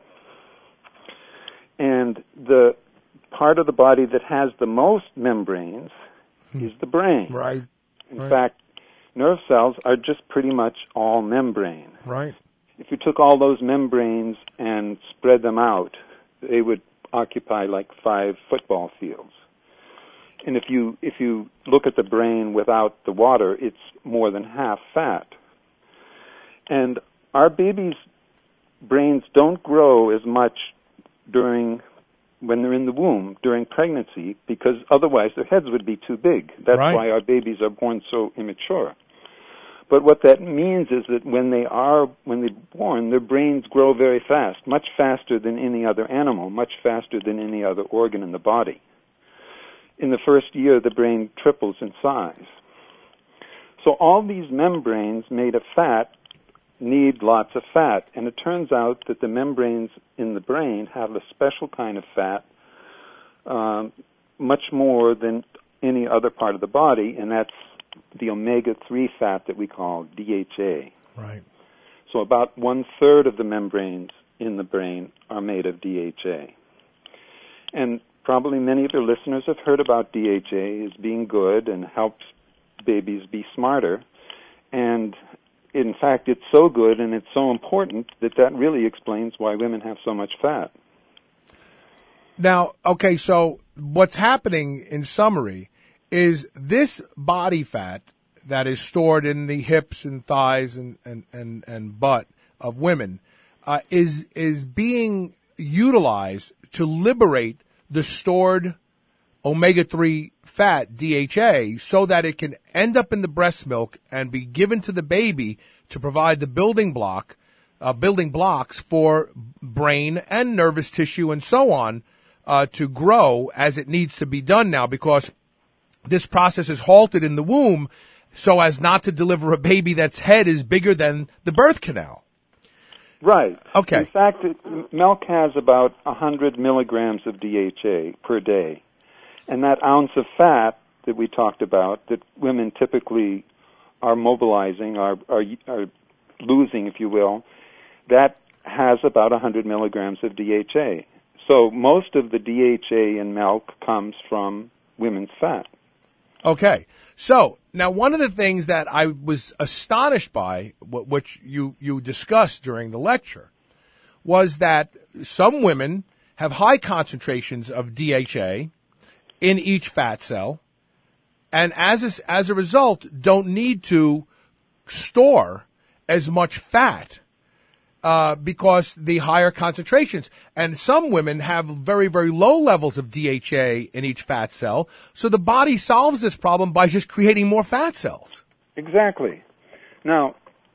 And the part of the body that has the most membranes is the brain. Right. In fact, nerve cells are just pretty much all membrane. Right. If you took all those membranes and spread them out, they would occupy like 5 football fields. And if you look at the brain without the water, it's more than half fat. And our babies' brains don't grow as much when they're in the womb, during pregnancy, because otherwise their heads would be too big. That's why our babies are born so immature. But what that means is that when they're born, their brains grow very fast, much faster than any other animal, much faster than any other organ in the body. In the first year, the brain triples in size. So all these membranes made of fat need lots of fat, and it turns out that the membranes in the brain have a special kind of fat, much more than any other part of the body, and that's the omega-3 fat that we call DHA. Right. So about 1/3 of the membranes in the brain are made of DHA. And probably many of your listeners have heard about DHA as being good and helps babies be smarter. And in fact, it's so good and it's so important that really explains why women have so much fat. Now, okay, so what's happening in summary is this body fat that is stored in the hips and thighs and butt of women is being utilized to liberate the stored omega-3 fat, DHA, so that it can end up in the breast milk and be given to the baby to provide the building blocks for brain and nervous tissue and so on to grow as it needs to be done now, because this process is halted in the womb so as not to deliver a baby that's head is bigger than the birth canal. Right. Okay. In fact, milk has about 100 milligrams of DHA per day. And that ounce of fat that we talked about, that women typically are mobilizing, are losing, if you will, that has about 100 milligrams of DHA. So most of the DHA in milk comes from women's fat. Okay. So now one of the things that I was astonished by, which you discussed during the lecture, was that some women have high concentrations of DHA in each fat cell, and as a result, don't need to store as much fat because the higher concentrations. And some women have very, very low levels of DHA in each fat cell, so the body solves this problem by just creating more fat cells. Exactly. Now,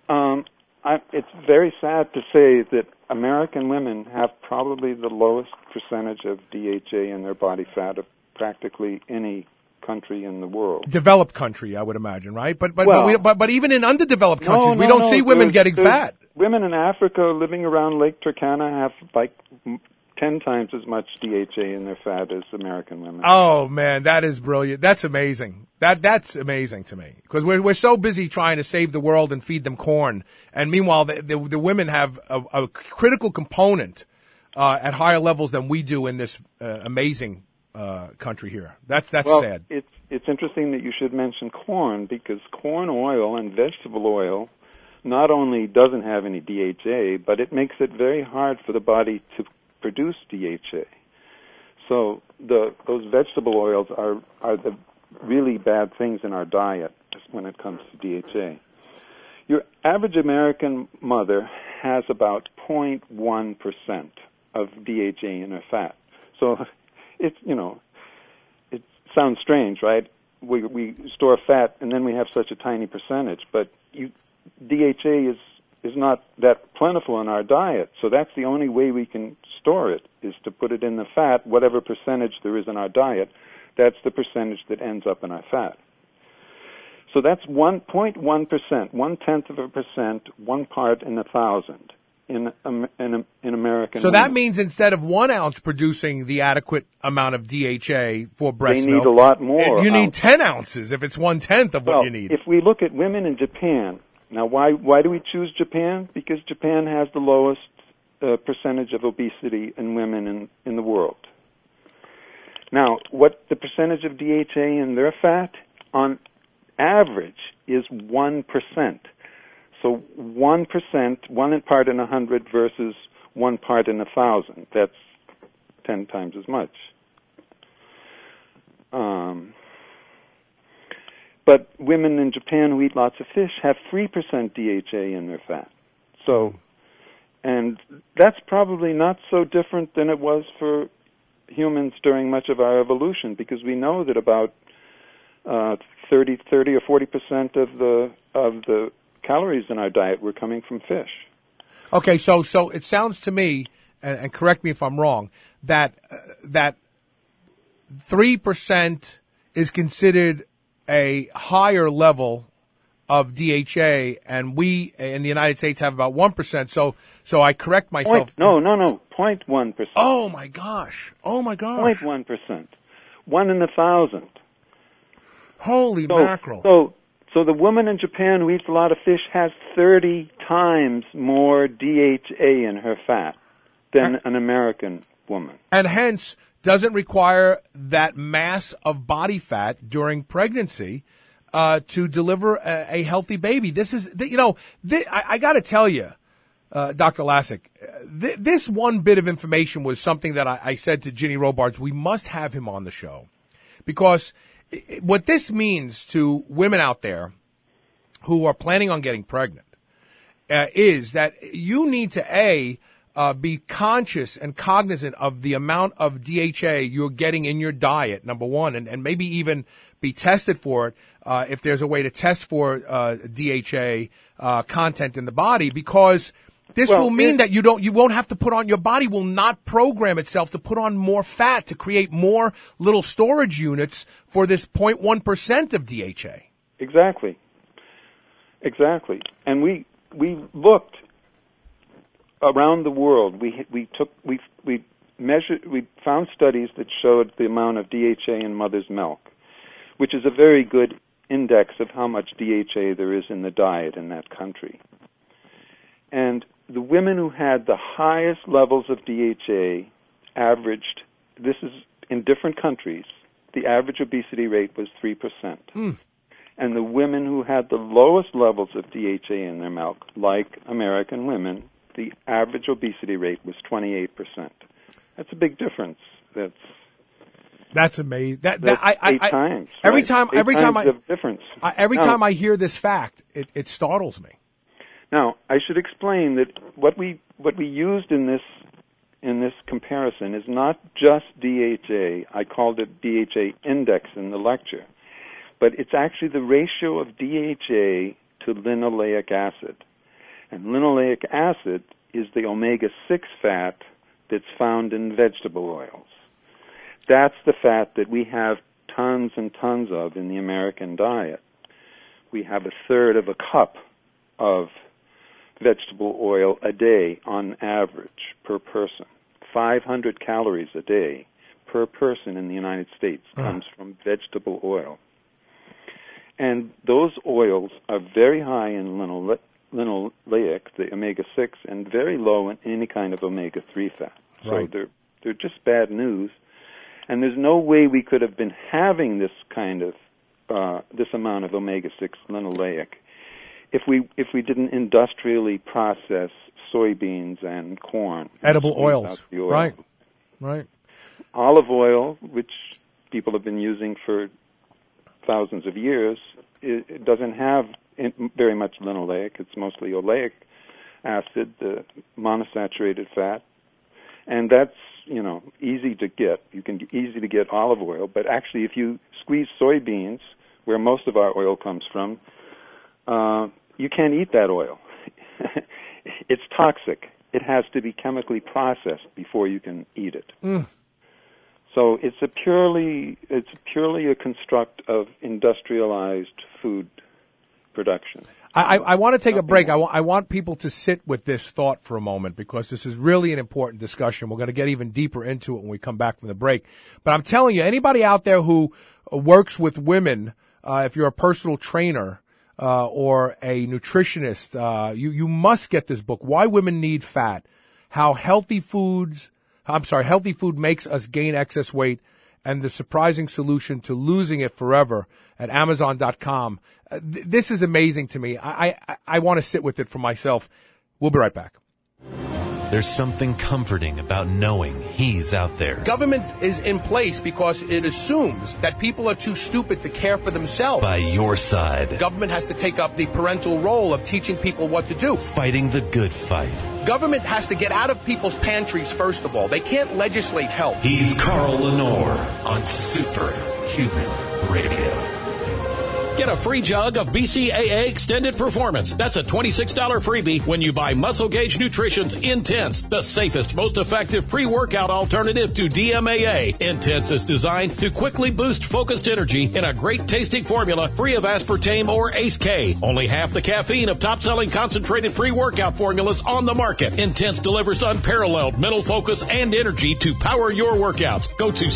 it's very sad to say that American women have probably the lowest percentage of DHA in their body fat of practically any country in the world. Developed country, I would imagine, right? But even in underdeveloped countries, we no, don't see women getting fat. Women in Africa living around Lake Turkana have like 10 times as much DHA in their fat as American women. Oh man, that is brilliant. That's amazing. That's amazing to me, because we're so busy trying to save the world and feed them corn, and meanwhile the women have a critical component at higher levels than we do in this amazing country here. That's sad. It's interesting that you should mention corn, because corn oil and vegetable oil not only doesn't have any DHA, but it makes it very hard for the body to produce DHA. So those vegetable oils are the really bad things in our diet when it comes to DHA. Your average American mother has about 0.1% of DHA in her fat. So it sounds strange, right? We store fat and then we have such a tiny percentage, but DHA is not that plentiful in our diet, so that's the only way we can store it, is to put it in the fat. Whatever percentage there is in our diet, that's the percentage that ends up in our fat. So that's 1.1%, 0.1%, 1 part in 1,000 in American. So that means instead of 1 ounce producing the adequate amount of DHA for breast milk, they need a lot more. You need 10 ounces if it's 1/10 of what you need. If we look at women in Japan, now why do we choose Japan? Because Japan has the lowest percentage of obesity in women in the world. Now, what the percentage of DHA in their fat on average is 1%. So 1%, 1 part in 100 versus 1 part in 1,000. That's 10 times as much. But women in Japan who eat lots of fish have 3% DHA in their fat. So, and that's probably not so different than it was for humans during much of our evolution, because we know that about 30 or 40% of the calories in our diet were coming from fish. Okay, so it sounds to me, and correct me if I'm wrong, that 3% is considered a higher level of DHA, and we in the United States have about 1%. So I correct myself. No, 0.1%. Oh my gosh! 0.1%. 1 in 1,000. Holy mackerel! So the woman in Japan who eats a lot of fish has 30 times more DHA in her fat than an American woman. And hence doesn't require that mass of body fat during pregnancy to deliver a healthy baby. This is, I got to tell you, Dr. Lassick, this one bit of information was something that I said to Ginny Robards, we must have him on the show. Because what this means to women out there who are planning on getting pregnant is that you need to, be conscious and cognizant of the amount of DHA you're getting in your diet, number one, and maybe even be tested for it if there's a way to test for DHA content in the body, because this will mean that you won't have to put on, your body will not program itself to put on more fat to create more little storage units for this 0.1% of DHA. Exactly. And we looked around the world. We found studies that showed the amount of DHA in mother's milk, which is a very good index of how much DHA there is in the diet in that country. And the women who had the highest levels of DHA averaged, this is in different countries, the average obesity rate was 3%. And the women who had the lowest levels of DHA in their milk, like American women, the average obesity rate was 28%. That's a big difference. That's amazing. That's 8 times. Every right? time difference. Every time I hear this fact, it startles me. Now, I should explain that what we used in this comparison is not just DHA. I called it DHA index in the lecture, but it's actually the ratio of DHA to linoleic acid. And linoleic acid is the omega-6 fat that's found in vegetable oils. That's the fat that we have tons and tons of in the American diet. We have a third of a cup of vegetable oil a day on average per person. 500 calories a day per person in the United States comes from vegetable oil. And those oils are very high in linoleic, the omega-6, and very low in any kind of omega-3 fat. So they're just bad news. And there's no way we could have been having this kind of this amount of omega-6 linoleic if we didn't industrially process soybeans and corn. Edible oils. Oil. Right. Olive oil, which people have been using for thousands of years, it doesn't have very much linoleic. It's mostly oleic acid, the monosaturated fat. And that's, easy to get. You can easily get olive oil, but actually if you squeeze soybeans, where most of our oil comes from, you can't eat that oil. It's toxic. It has to be chemically processed before you can eat it. So it's purely a construct of industrialized food production. I want to take a break. I want people to sit with this thought for a moment, because this is really an important discussion. We're going to get even deeper into it when we come back from the break. But I'm telling you, anybody out there who works with women, if you're a personal trainer or a nutritionist, you must get this book, Why Women Need Fat, How Healthy Food Makes Us Gain Excess Weight, and the Surprising Solution to Losing It Forever, at Amazon.com. This is amazing to me. I want to sit with it for myself. We'll be right back. There's something comforting about knowing he's out there. Government is in place because it assumes that people are too stupid to care for themselves. By your side. Government has to take up the parental role of teaching people what to do. Fighting the good fight. Government has to get out of people's pantries, first of all. They can't legislate health. He's Carl Lenore on Superhuman Radio. Get a free jug of BCAA Extended Performance. That's a $26 freebie when you buy Muscle Gauge Nutrition's Intense, the safest, most effective pre-workout alternative to DMAA. Intense is designed to quickly boost focused energy in a great tasting formula free of aspartame or ACE-K. Only half the caffeine of top-selling concentrated pre-workout formulas on the market. Intense delivers unparalleled mental focus and energy to power your workouts. Go to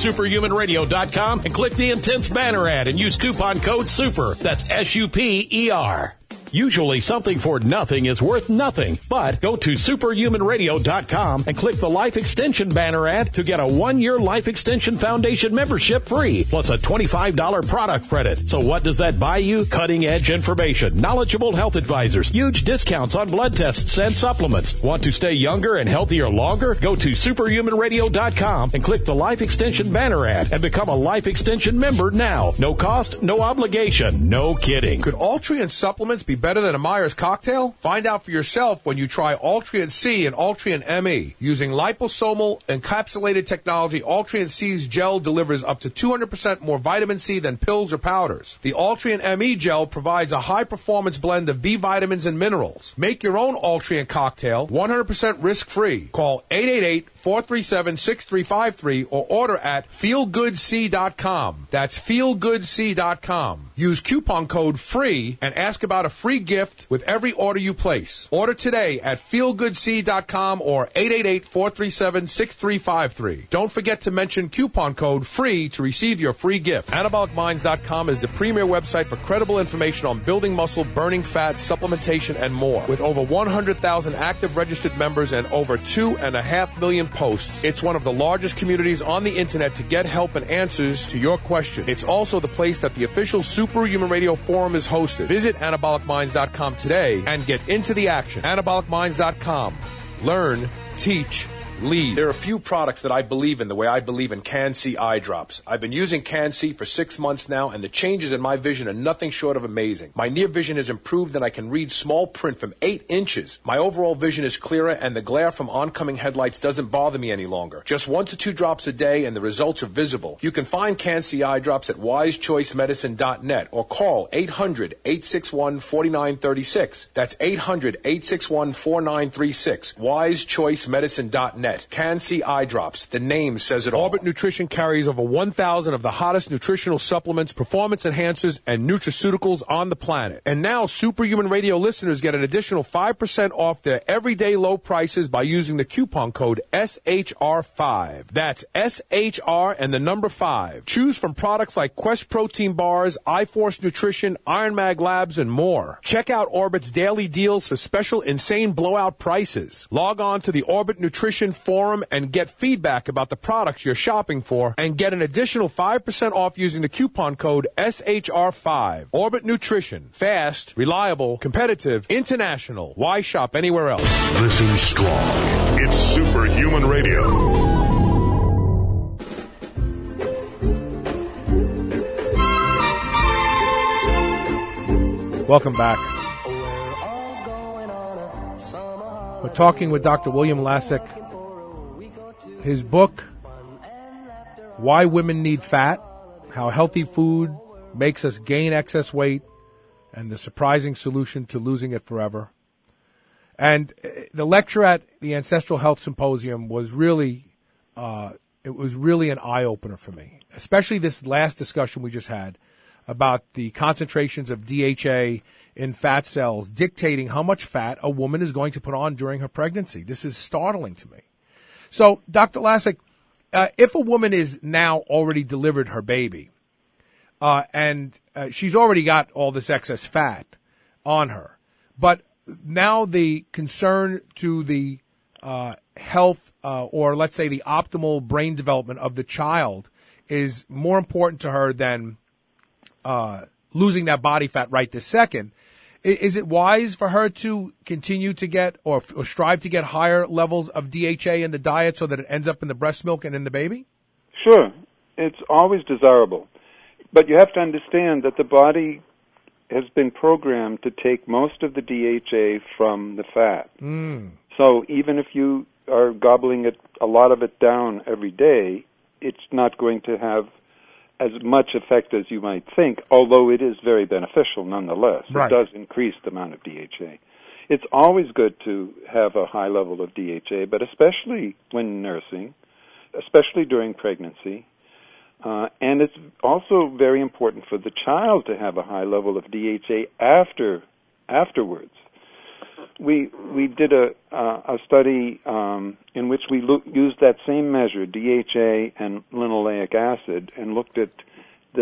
superhumanradio.com and click the Intense banner ad and use coupon code SUPER. That's SUPER. Usually something for nothing is worth nothing, but go to superhumanradio.com and click the Life Extension banner ad to get a 1-year Life Extension Foundation membership free, plus a $25 product credit. So what does that buy you? Cutting-edge information, knowledgeable health advisors, huge discounts on blood tests and supplements. Want to stay younger and healthier longer? Go to superhumanradio.com and click the Life Extension banner ad and become a Life Extension member now. No cost, no obligation, no kidding. Could Altria supplements be better than a Myers cocktail? Find out for yourself when you try Altria C and Altria ME. Using liposomal encapsulated technology, Altria C's gel delivers up to 200% more vitamin C than pills or powders. The Altria ME gel provides a high-performance blend of B vitamins and minerals. Make your own Altria cocktail 100% risk-free. Call 888-437-6353 or order at feelgoodc.com. That's feelgoodc.com. Use coupon code FREE and ask about a free gift with every order you place. Order today at feelgoodc.com or 888-437-6353. Don't forget to mention coupon code FREE to receive your free gift. AnabolicMinds.com is the premier website for credible information on building muscle, burning fat, supplementation, and more. With over 100,000 active registered members and over 2.5 million posts, it's one of the largest communities on the internet to get help and answers to your questions. It's also the place that the official Superhuman Radio Forum is hosted. Visit AnabolicMinds.com today and get into the action. AnabolicMinds.com. Learn, teach, lead. There are a few products that I believe in the way I believe in Can-C eye drops. I've been using Can-C for 6 months now, and the changes in my vision are nothing short of amazing. My near vision has improved, and I can read small print from 8 inches. My overall vision is clearer, and the glare from oncoming headlights doesn't bother me any longer. Just 1 to 2 drops a day, and the results are visible. You can find Can-C eye drops at wisechoicemedicine.net or call 800-861-4936. That's 800-861-4936. wisechoicemedicine.net. Can-C eye drops. The name says it all. Orbit Nutrition carries over 1,000 of the hottest nutritional supplements, performance enhancers, and nutraceuticals on the planet. And now Superhuman Radio listeners get an additional 5% off their everyday low prices by using the coupon code SHR5. That's SHR and the number 5. Choose from products like Quest Protein Bars, iForce Nutrition, Iron Mag Labs, and more. Check out Orbit's daily deals for special insane blowout prices. Log on to the Orbit Nutrition Forum and get feedback about the products you're shopping for and get an additional 5% off using the coupon code SHR5. Orbit Nutrition. Fast, reliable, competitive, international. Why shop anywhere else? Listen strong. It's Superhuman Radio. Welcome back. We're talking with Dr. William Lasik. His book, Why Women Need Fat, How Healthy Food Makes Us Gain Excess Weight, and the Surprising Solution to Losing It Forever. And the lecture at the Ancestral Health Symposium was really, it was really an eye-opener for me, especially this last discussion we just had about the concentrations of DHA in fat cells dictating how much fat a woman is going to put on during her pregnancy. This is startling to me. So, Dr. Lasik, if a woman is now already delivered her baby, and she's already got all this excess fat on her, but now the concern to the health, or let's say the optimal brain development of the child is more important to her than losing that body fat right this second. Is it wise for her to continue to get or strive to get higher levels of DHA in the diet so that it ends up in the breast milk and in the baby? Sure. It's always desirable. But you have to understand that the body has been programmed to take most of the DHA from the fat. So even if you are gobbling a lot of it down every day, it's not going to have as much effect as you might think, although it is very beneficial nonetheless. Right. It does increase the amount of DHA. It's always good to have a high level of DHA, but especially when nursing, especially during pregnancy. And it's also very important for the child to have a high level of DHA afterwards. We did a study in which we used that same measure, DHA and linoleic acid, and looked at the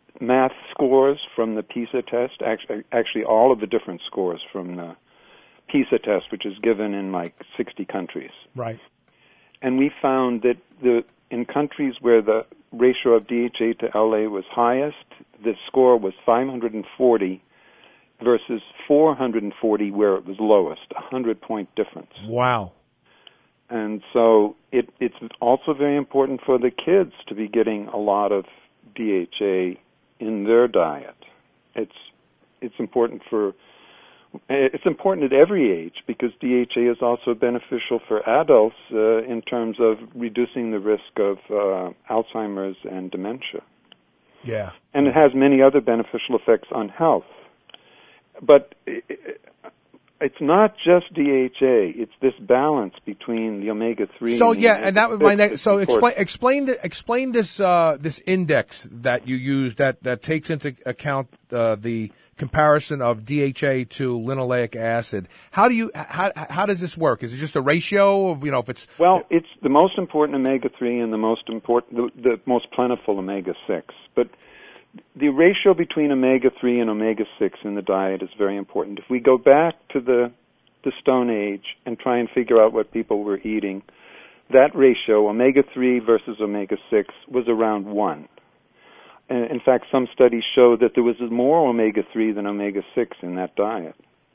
math scores from the PISA test, actually all of the different scores from the PISA test, which is given in like 60 countries. Right. And we found that in countries where the ratio of DHA to LA was highest, the score was 540 versus 440 where it was lowest, a 100-point difference. Wow. And so it's also very important for the kids to be getting a lot of DHA in their diet. It's important at every age because DHA is also beneficial for adults in terms of reducing the risk of Alzheimer's and dementia. Yeah. And it has many other beneficial effects on health. But it's not just DHA. It's this balance between the omega-3. So and and that was my next. So explain this this index that you use that takes into account the comparison of DHA to linoleic acid. How does this work? Is it just a ratio of if it's it's the most important omega-3 and the most plentiful omega-6, but the ratio between omega-3 and omega-6 in the diet is very important. If we go back to the Stone Age and try and figure out what people were eating, that ratio, omega-3 versus omega-6, was around 1. And in fact, some studies show that there was more omega-3 than omega-6 in that diet.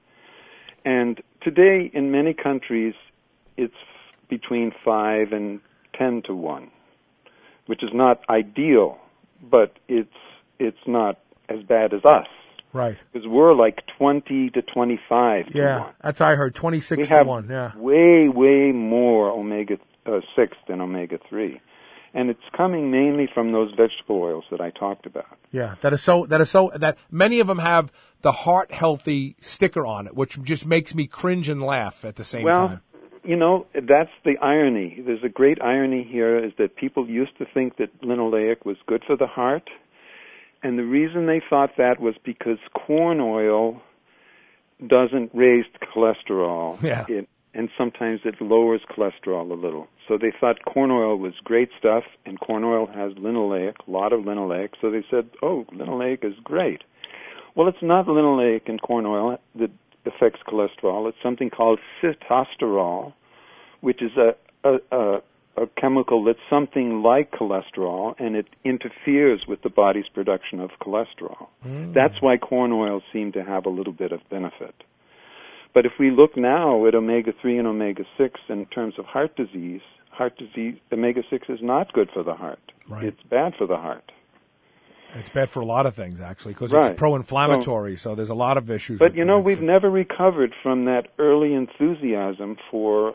And today, in many countries, it's between 5 and 10 to 1, which is not ideal, but it's not as bad as us. Right. Because we're like 20 to 25 to 1. Yeah, that's what I heard, 26 we to have 1, yeah. way, way more omega-6 than omega-3. And it's coming mainly from those vegetable oils that I talked about. Yeah, that many of them have the heart healthy sticker on it, which just makes me cringe and laugh at the same time. Well, that's the irony. There's a great irony here is that people used to think that linoleic was good for the heart. And the reason they thought that was because corn oil doesn't raise cholesterol. Yeah. And sometimes it lowers cholesterol a little. So they thought corn oil was great stuff, and corn oil has linoleic, a lot of linoleic. So they said, linoleic is great. Well, it's not linoleic in corn oil that affects cholesterol. It's something called sitosterol, which is a chemical that's something like cholesterol, and it interferes with the body's production of cholesterol. That's why corn oils seem to have a little bit of benefit. But if we look now at omega-3 and omega-6 in terms of heart disease, omega-6 is not good for the heart. Right. It's bad for the heart. It's bad for a lot of things, actually, because Right. it's pro-inflammatory, so there's a lot of issues. But, with we've never recovered from that early enthusiasm for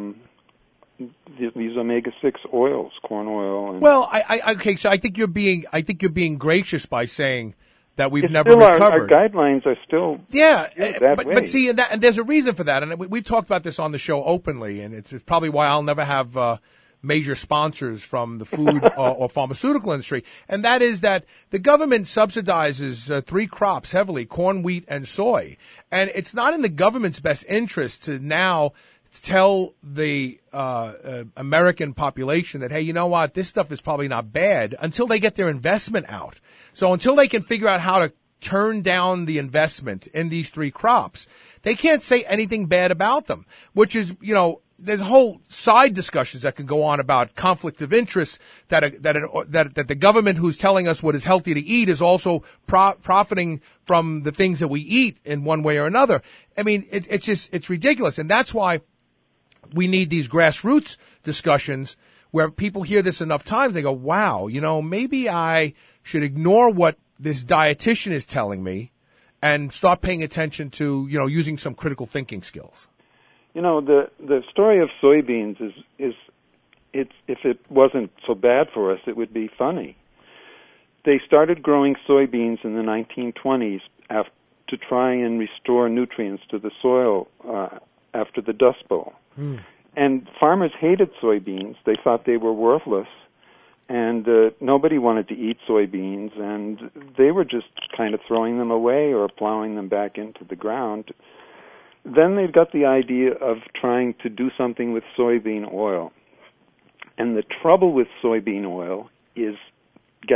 these omega-6 oils, corn oil. And well, okay, so I think you're being gracious by saying that we've it's never still recovered. Our guidelines are still but see, and there's a reason for that, and we've talked about this on the show openly, and it's probably why I'll never have major sponsors from the food or pharmaceutical industry, and that is that the government subsidizes 3 crops heavily: corn, wheat, and soy, and it's not in the government's best interest to now tell the American population that, hey, you know what, this stuff is probably not bad until they get their investment out. So until they can figure out how to turn down the investment in these 3 crops, they can't say anything bad about them, which is, there's whole side discussions that can go on about conflict of interest that the government who's telling us what is healthy to eat is also profiting from the things that we eat in one way or another. I mean, it's ridiculous. And that's why we need these grassroots discussions where people hear this enough times, they go, wow, maybe I should ignore what this dietitian is telling me and start paying attention to, using some critical thinking skills. The story of soybeans is if it wasn't so bad for us, it would be funny. They started growing soybeans in the 1920s to try and restore nutrients to the soil after the Dust Bowl. And farmers hated soybeans. They thought they were worthless, and nobody wanted to eat soybeans, and they were just kind of throwing them away or plowing them back into the ground. Then they got the idea of trying to do something with soybean oil. And the trouble with soybean oil is, guess.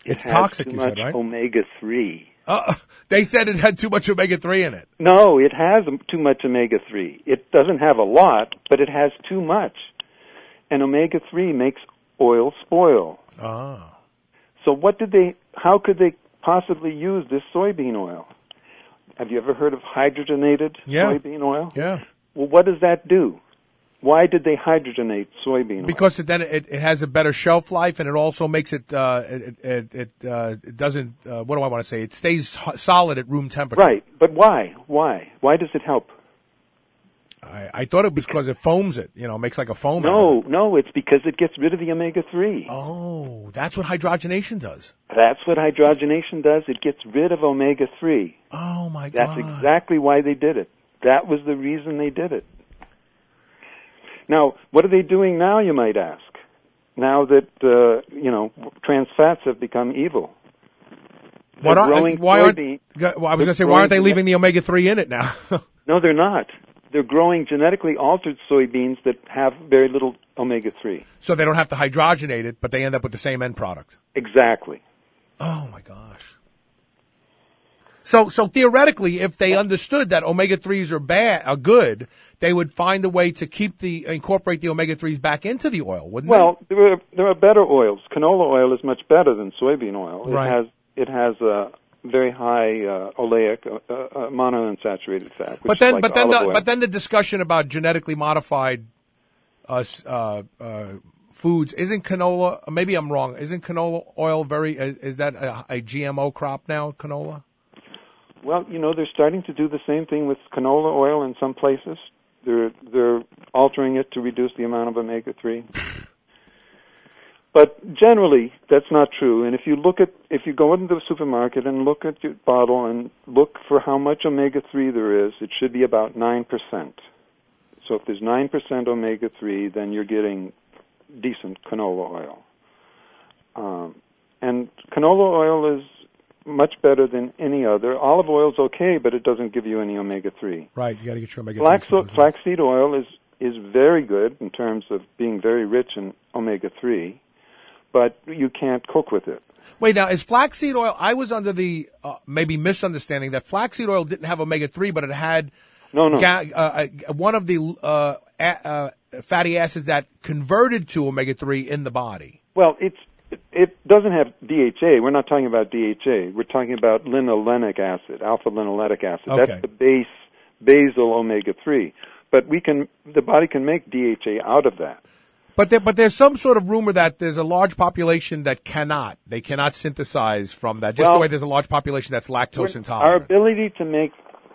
It's toxic, too you much said, right? omega-3. They said it had too much omega-3 in it. No, it has too much omega-3. It doesn't have a lot, but it has too much. And omega-3 makes oil spoil. Oh. So how could they possibly use this soybean oil? Have you ever heard of hydrogenated soybean oil? Yeah. Well, what does that do? Why did they hydrogenate soybean oil? Because then it has a better shelf life, and it also makes it doesn't what do I want to say? It stays solid at room temperature. Right, but why? Why does it help? I thought it was because it foams it. Makes like a foam. No, it's because it gets rid of the omega-3. Oh, that's what hydrogenation does. That's what hydrogenation does. It gets rid of omega-3. Oh my God! That's exactly why they did it. That was the reason they did it. Now, what are they doing now, you might ask? Now that, trans fats have become evil. I was going to say, why aren't they leaving the omega-3 in it now? No, they're not. They're growing genetically altered soybeans that have very little omega-3. So they don't have to hydrogenate it, but they end up with the same end product. Exactly. Oh, my gosh. So theoretically, if they understood that omega-3s are good, they would find a way to incorporate the omega-3s back into the oil, wouldn't they? Well, there are better oils. Canola oil is much better than soybean oil. Right. It has a very high oleic monounsaturated fat. But then the discussion about genetically modified foods, isn't canola? Maybe I'm wrong. Isn't canola oil is that a GMO crop now? Canola. Well, they're starting to do the same thing with canola oil in some places. They're altering it to reduce the amount of omega-3. But generally, that's not true. And if you go into the supermarket and look at your bottle and look for how much omega-3 there is, it should be about 9%. So if there's 9% omega-3, then you're getting decent canola oil. And canola oil is much better than any other. Olive oil is okay, but it doesn't give you any omega-3. Right, you got to get your omega-3. Flaxseed oil is very good in terms of being very rich in omega-3, but you can't cook with it. Wait, now, is flaxseed oil, I was under the maybe misunderstanding that flaxseed oil didn't have omega-3, but it had one of the fatty acids that converted to omega-3 in the body. Well, it doesn't have DHA. We're not talking about DHA. We're talking about linolenic acid, alpha-linoleic acid. Okay. That's the basal omega-3. But the body can make DHA out of that. But there's some sort of rumor that there's a large population that cannot synthesize from that. The way there's a large population that's lactose intolerant. Our ability to make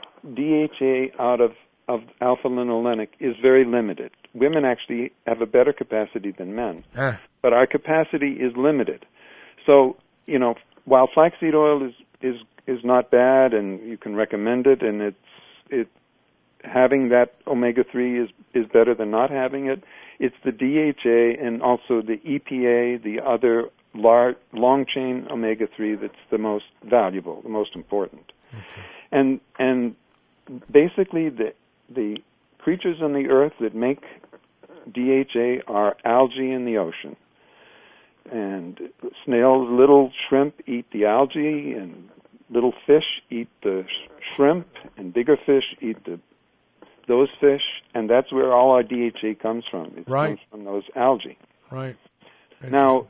DHA out of alpha-linolenic is very limited. Women actually have a better capacity than men, but our capacity is limited. So, while flaxseed oil is not bad, and you can recommend it, and having that omega-3 is better than not having it. It's the DHA and also the EPA, the other long-chain omega-3 that's the most valuable, the most important. Okay. And basically the creatures on the earth that make DHA are algae in the ocean. And snails, little shrimp eat the algae, and little fish eat the shrimp, and bigger fish eat those fish, and that's where all our DHA comes from. It comes from those algae. Right. Now,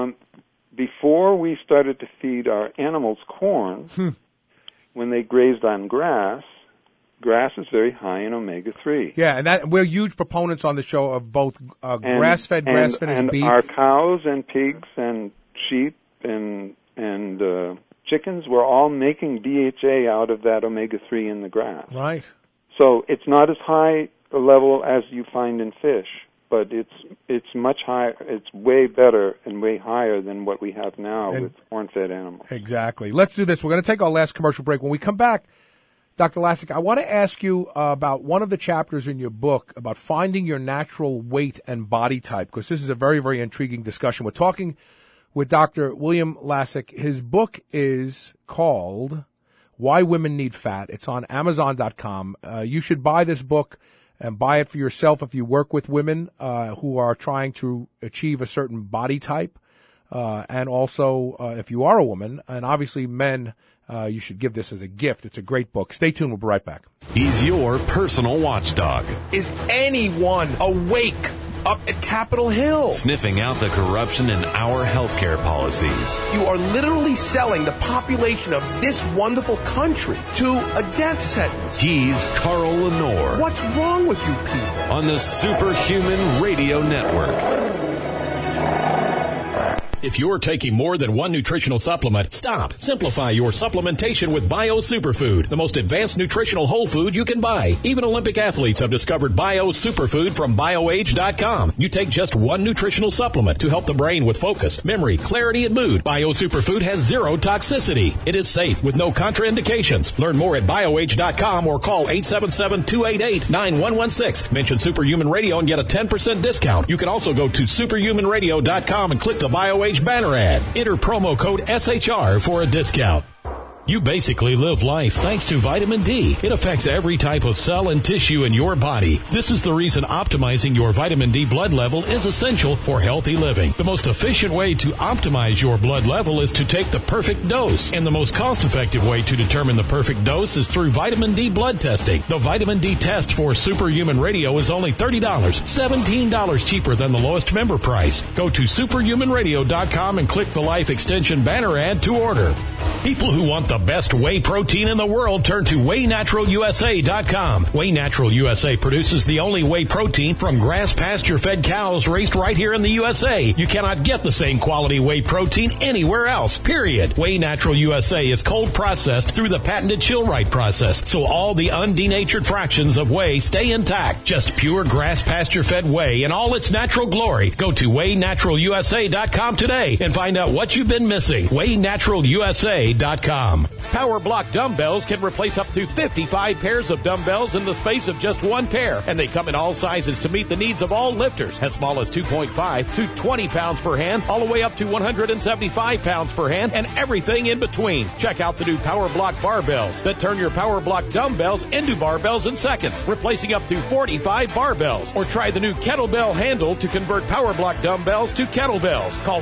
before we started to feed our animals corn, when they grazed on grass is very high in omega-3. Yeah, and we're huge proponents on the show of both grass-fed, grass-finished beef. And our cows and pigs and sheep and chickens were all making DHA out of that omega-3 in the grass. Right. So it's not as high a level as you find in fish, but it's much higher. It's way better and way higher than what we have now with corn-fed animals. Exactly. Let's do this. We're going to take our last commercial break. When we come back, Dr. Lasik, I want to ask you about one of the chapters in your book about finding your natural weight and body type, because this is a very, very intriguing discussion. We're talking with Dr. William Lasik. His book is called Why Women Need Fat. It's on Amazon.com. You should buy this book and buy it for yourself if you work with women who are trying to achieve a certain body type. and also if you are a woman, and obviously men, you should give this as a gift. It's a great book. Stay tuned. We'll be right back. He's your personal watchdog. Is anyone awake up at Capitol Hill? Sniffing out the corruption in our healthcare policies. You are literally selling the population of this wonderful country to a death sentence. He's Carl Lenore. What's wrong with you people? On the Superhuman Radio Network. If you're taking more than one nutritional supplement, stop. Simplify your supplementation with Bio Superfood, the most advanced nutritional whole food you can buy. Even Olympic athletes have discovered Bio Superfood from BioAge.com. You take just one nutritional supplement to help the brain with focus, memory, clarity, and mood. Bio Superfood has zero toxicity. It is safe with no contraindications. Learn more at BioAge.com or call 877-288-9116. Mention Superhuman Radio and get a 10% discount. You can also go to superhumanradio.com and click the BioAge banner ad. Enter promo code SHR for a discount. You basically live life thanks to vitamin D. It affects every type of cell and tissue in your body. This is the reason optimizing your vitamin D blood level is essential for healthy living. The most efficient way to optimize your blood level is to take the perfect dose. And the most cost-effective way to determine the perfect dose is through vitamin D blood testing. The vitamin D test for Superhuman Radio is only $30, $17 cheaper than the lowest member price. Go to superhumanradio.com and click the Life Extension banner ad to order. People who want the best whey protein in the world turn to WheyNaturalUSA.com. Whey Natural USA produces the only whey protein from grass pasture-fed cows raised right here in the USA. You cannot get the same quality whey protein anywhere else, period. Whey Natural USA is cold processed through the patented Chill-Right process, so all the undenatured fractions of whey stay intact. Just pure grass pasture-fed whey in all its natural glory. Go to WheyNaturalUSA.com today and find out what you've been missing. WheyNaturalUSA.com. Power Block dumbbells can replace up to 55 pairs of dumbbells in the space of just one pair, and they come in all sizes to meet the needs of all lifters, as small as 2.5 to 20 pounds per hand, all the way up to 175 pounds per hand, and everything in between. Check out the new Power Block barbells that turn your Power Block dumbbells into barbells in seconds, replacing up to 45 barbells. Or try the new kettlebell handle to convert Power Block dumbbells to kettlebells. Call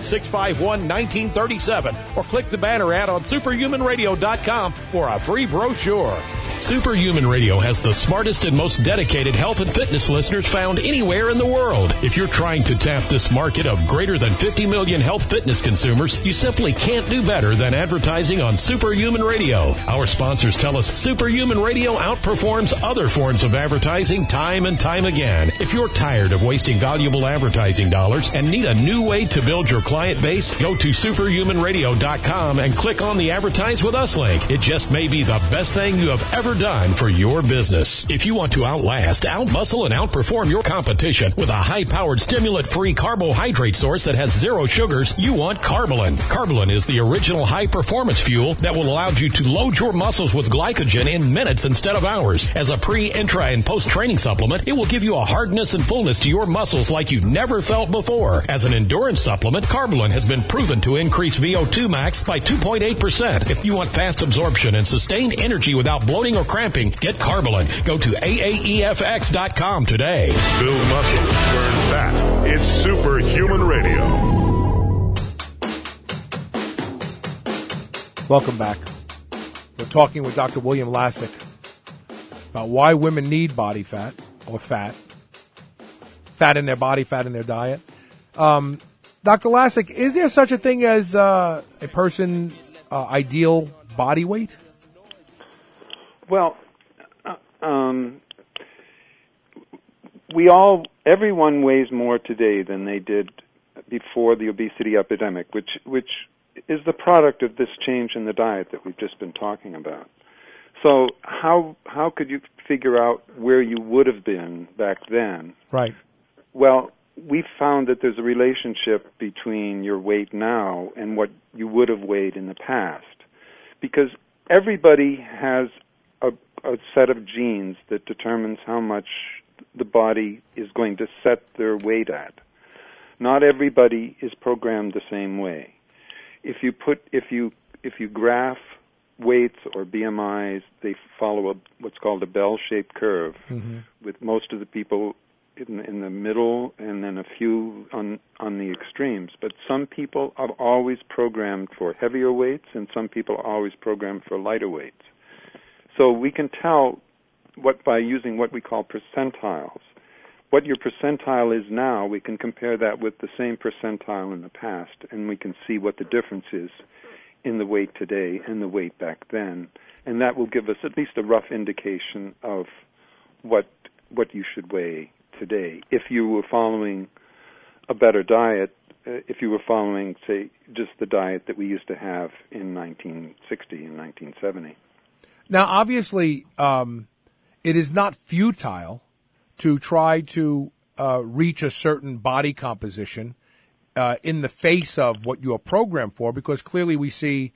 800-651-1937 or click the banner ad on superhumanradio.com for a free brochure. Superhuman Radio has the smartest and most dedicated health and fitness listeners found anywhere in the world. If you're trying to tap this market of greater than 50 million health fitness consumers, you simply can't do better than advertising on Superhuman Radio. Our sponsors tell us Superhuman Radio outperforms other forms of advertising time and time again. If you're tired of wasting valuable advertising dollars and need a new way to build your client base, go to superhumanradio.com and click on the Advertise With Us link. It just may be the best thing you have ever done for your business. If you want to outlast, outmuscle, and outperform your competition with a high-powered, stimulant-free carbohydrate source that has zero sugars, you want Carbolin. Carbolin is the original high-performance fuel that will allow you to load your muscles with glycogen in minutes instead of hours. As a pre, intra, and post-training supplement, it will give you a hardness and fullness to your muscles like you've never felt before. As an endurance supplement, Carbolin has been proven to increase VO2 max by 2.8%. If you want fast absorption and sustained energy without bloating or cramping, get Carbolin. Go to AAEFX.com today. Build muscle, burn fat. It's Superhuman Radio. Welcome back. We're talking with Dr. William Lasik about why women need body fat or fat. Fat in their body, fat in their diet. Dr. Lasik, is there such a thing as a person's ideal body weight? Well, everyone weighs more today than they did before the obesity epidemic, which is the product of this change in the diet that we've just been talking about. So how could you figure out where you would have been back then? Right. Well, we found that there's a relationship between your weight now and what you would have weighed in the past, because everybody has a set of genes that determines how much the body is going to set their weight at. Not everybody is programmed the same way. If you graph weights or BMIs, they follow what's called a bell-shaped curve, with most of the people in the middle, and then a few on the extremes. But some people are always programmed for heavier weights, and some people are always programmed for lighter weights. So we can tell by using what we call percentiles. What your percentile is now, we can compare that with the same percentile in the past, and we can see what the difference is in the weight today and the weight back then. And that will give us at least a rough indication of what you should weigh today. If you were following a better diet, if you were following, say, just the diet that we used to have in 1960 and 1970. Now, obviously, it is not futile to try to reach a certain body composition in the face of what you are programmed for, because clearly we see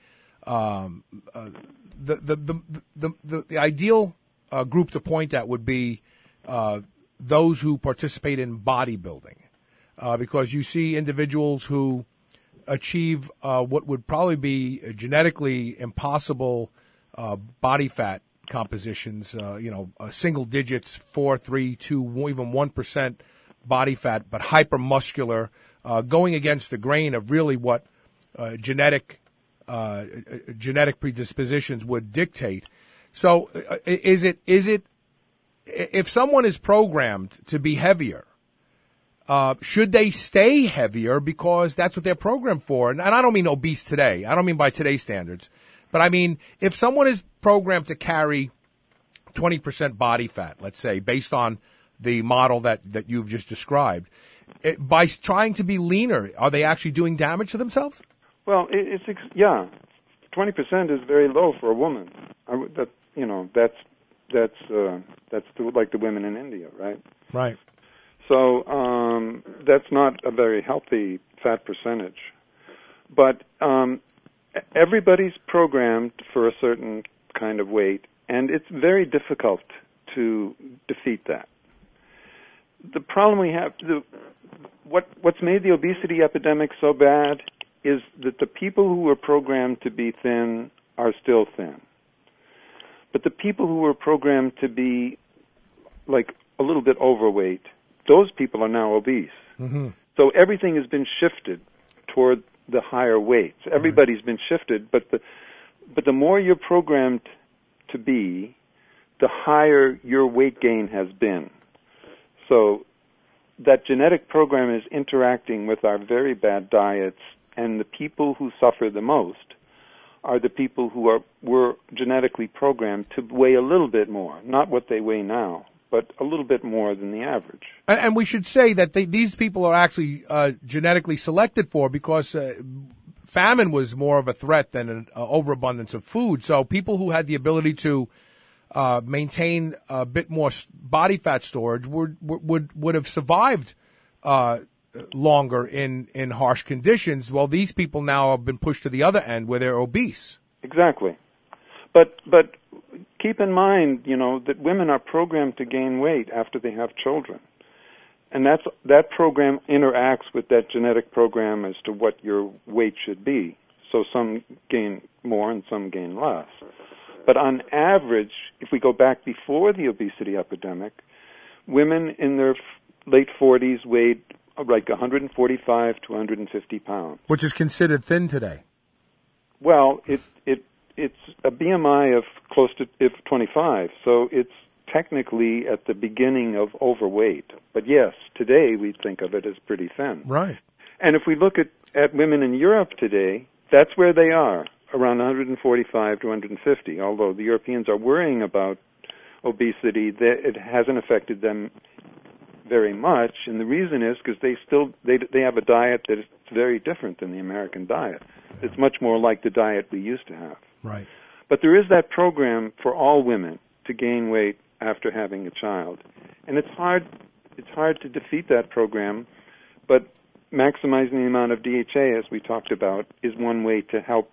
the ideal group to point at would be those who participate in bodybuilding, because you see individuals who achieve what would probably be genetically impossible body fat compositions, single digits, 4, 3, 2, even 1% body fat, but hypermuscular, going against the grain of really what genetic predispositions would dictate. So, is it if someone is programmed to be heavier, should they stay heavier because that's what they're programmed for? And I don't mean obese today. I don't mean by today's standards. But I mean, if someone is programmed to carry 20% body fat, let's say, based on the model that you've just described, by trying to be leaner, are they actually doing damage to themselves? Well, 20% is very low for a woman. That's like the women in India, right? Right. So that's not a very healthy fat percentage. But everybody's programmed for a certain kind of weight, and it's very difficult to defeat that. The problem we have, what's made the obesity epidemic so bad is that the people who were programmed to be thin are still thin. But the people who were programmed to be like a little bit overweight, those people are now obese. Mm-hmm. So everything has been shifted toward the higher weights. Everybody's been shifted, but the more you're programmed to be, the higher your weight gain has been. So that genetic program is interacting with our very bad diets, and the people who suffer the most are the people who were genetically programmed to weigh a little bit more, not what they weigh now, but a little bit more than the average. And we should say that these people are actually genetically selected for, because famine was more of a threat than an overabundance of food. So people who had the ability to maintain a bit more body fat storage would have survived longer in harsh conditions. Well, these people now have been pushed to the other end where they're obese. Exactly. But keep in mind, that women are programmed to gain weight after they have children. And that program interacts with that genetic program as to what your weight should be. So some gain more and some gain less. But on average, if we go back before the obesity epidemic, women in their late 40s weighed like 145 to 150 pounds. Which is considered thin today. Well, it's a BMI of close to 25, so it's technically at the beginning of overweight. But yes, today we think of it as pretty thin. Right. And if we look at women in Europe today, that's where they are, around 145 to 150, although the Europeans are worrying about obesity. It hasn't affected them very much, and the reason is because they have a diet that is very different than the American diet. It's much more like the diet we used to have. Right. But there is that program for all women to gain weight after having a child, and it's hard to defeat that program. But maximizing the amount of DHA, as we talked about, is one way to help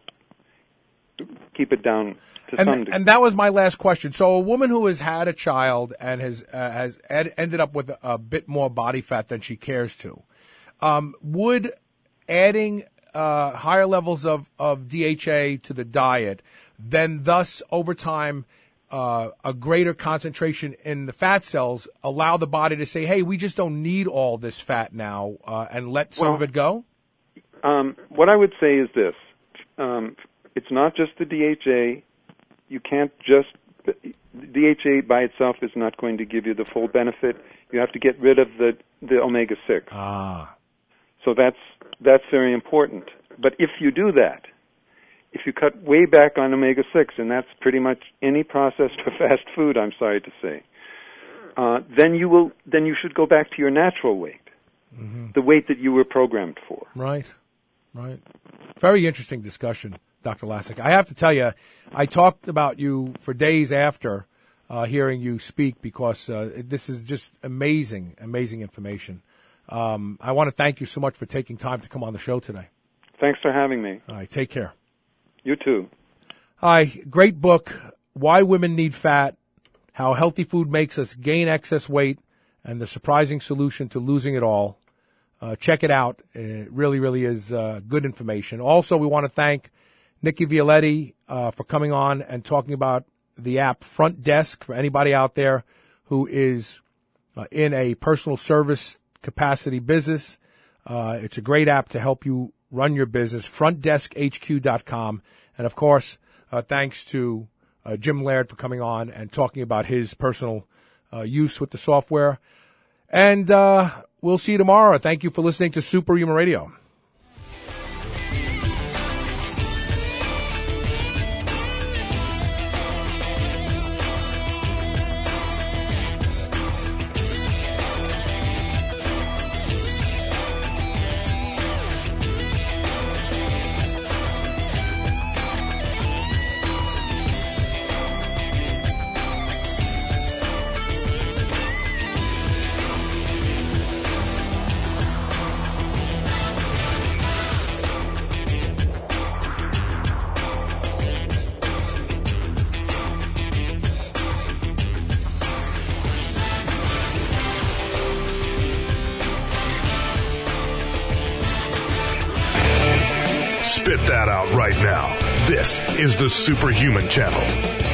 keep it down to some degree. And that was my last question. So a woman who has had a child and has ended up with a bit more body fat than she cares to, would adding higher levels of DHA to the diet then thus over time a greater concentration in the fat cells allow the body to say, hey, we just don't need all this fat now, and let some of it go? What I would say is this. It's not just the DHA. You can't just... DHA by itself is not going to give you the full benefit. You have to get rid of the omega-6. So that's very important. But if you do that, if you cut way back on omega-6, and that's pretty much any processed or fast food, I'm sorry to say, then you should go back to your natural weight, the weight that you were programmed for. Right. Very interesting discussion, Dr. Lasik. I have to tell you, I talked about you for days after hearing you speak because this is just amazing information. I want to thank you so much for taking time to come on the show today. Thanks for having me. All right, take care. You too. Hi, great book, Why Women Need Fat, How Healthy Food Makes Us Gain Excess Weight, and the Surprising Solution to Losing It All. Check it out. It really is good information. Also, we want to thank Nikki Violetti for coming on and talking about the app Front Desk for anybody out there who is in a personal service capacity business. It's a great app to help you run your business, frontdeskhq.com. And, of course, thanks to Jim Laird for coming on and talking about his personal use with the software. And we'll see you tomorrow. Thank you for listening to Superhuman Radio. Spit that out right now. This is the Superhuman Channel.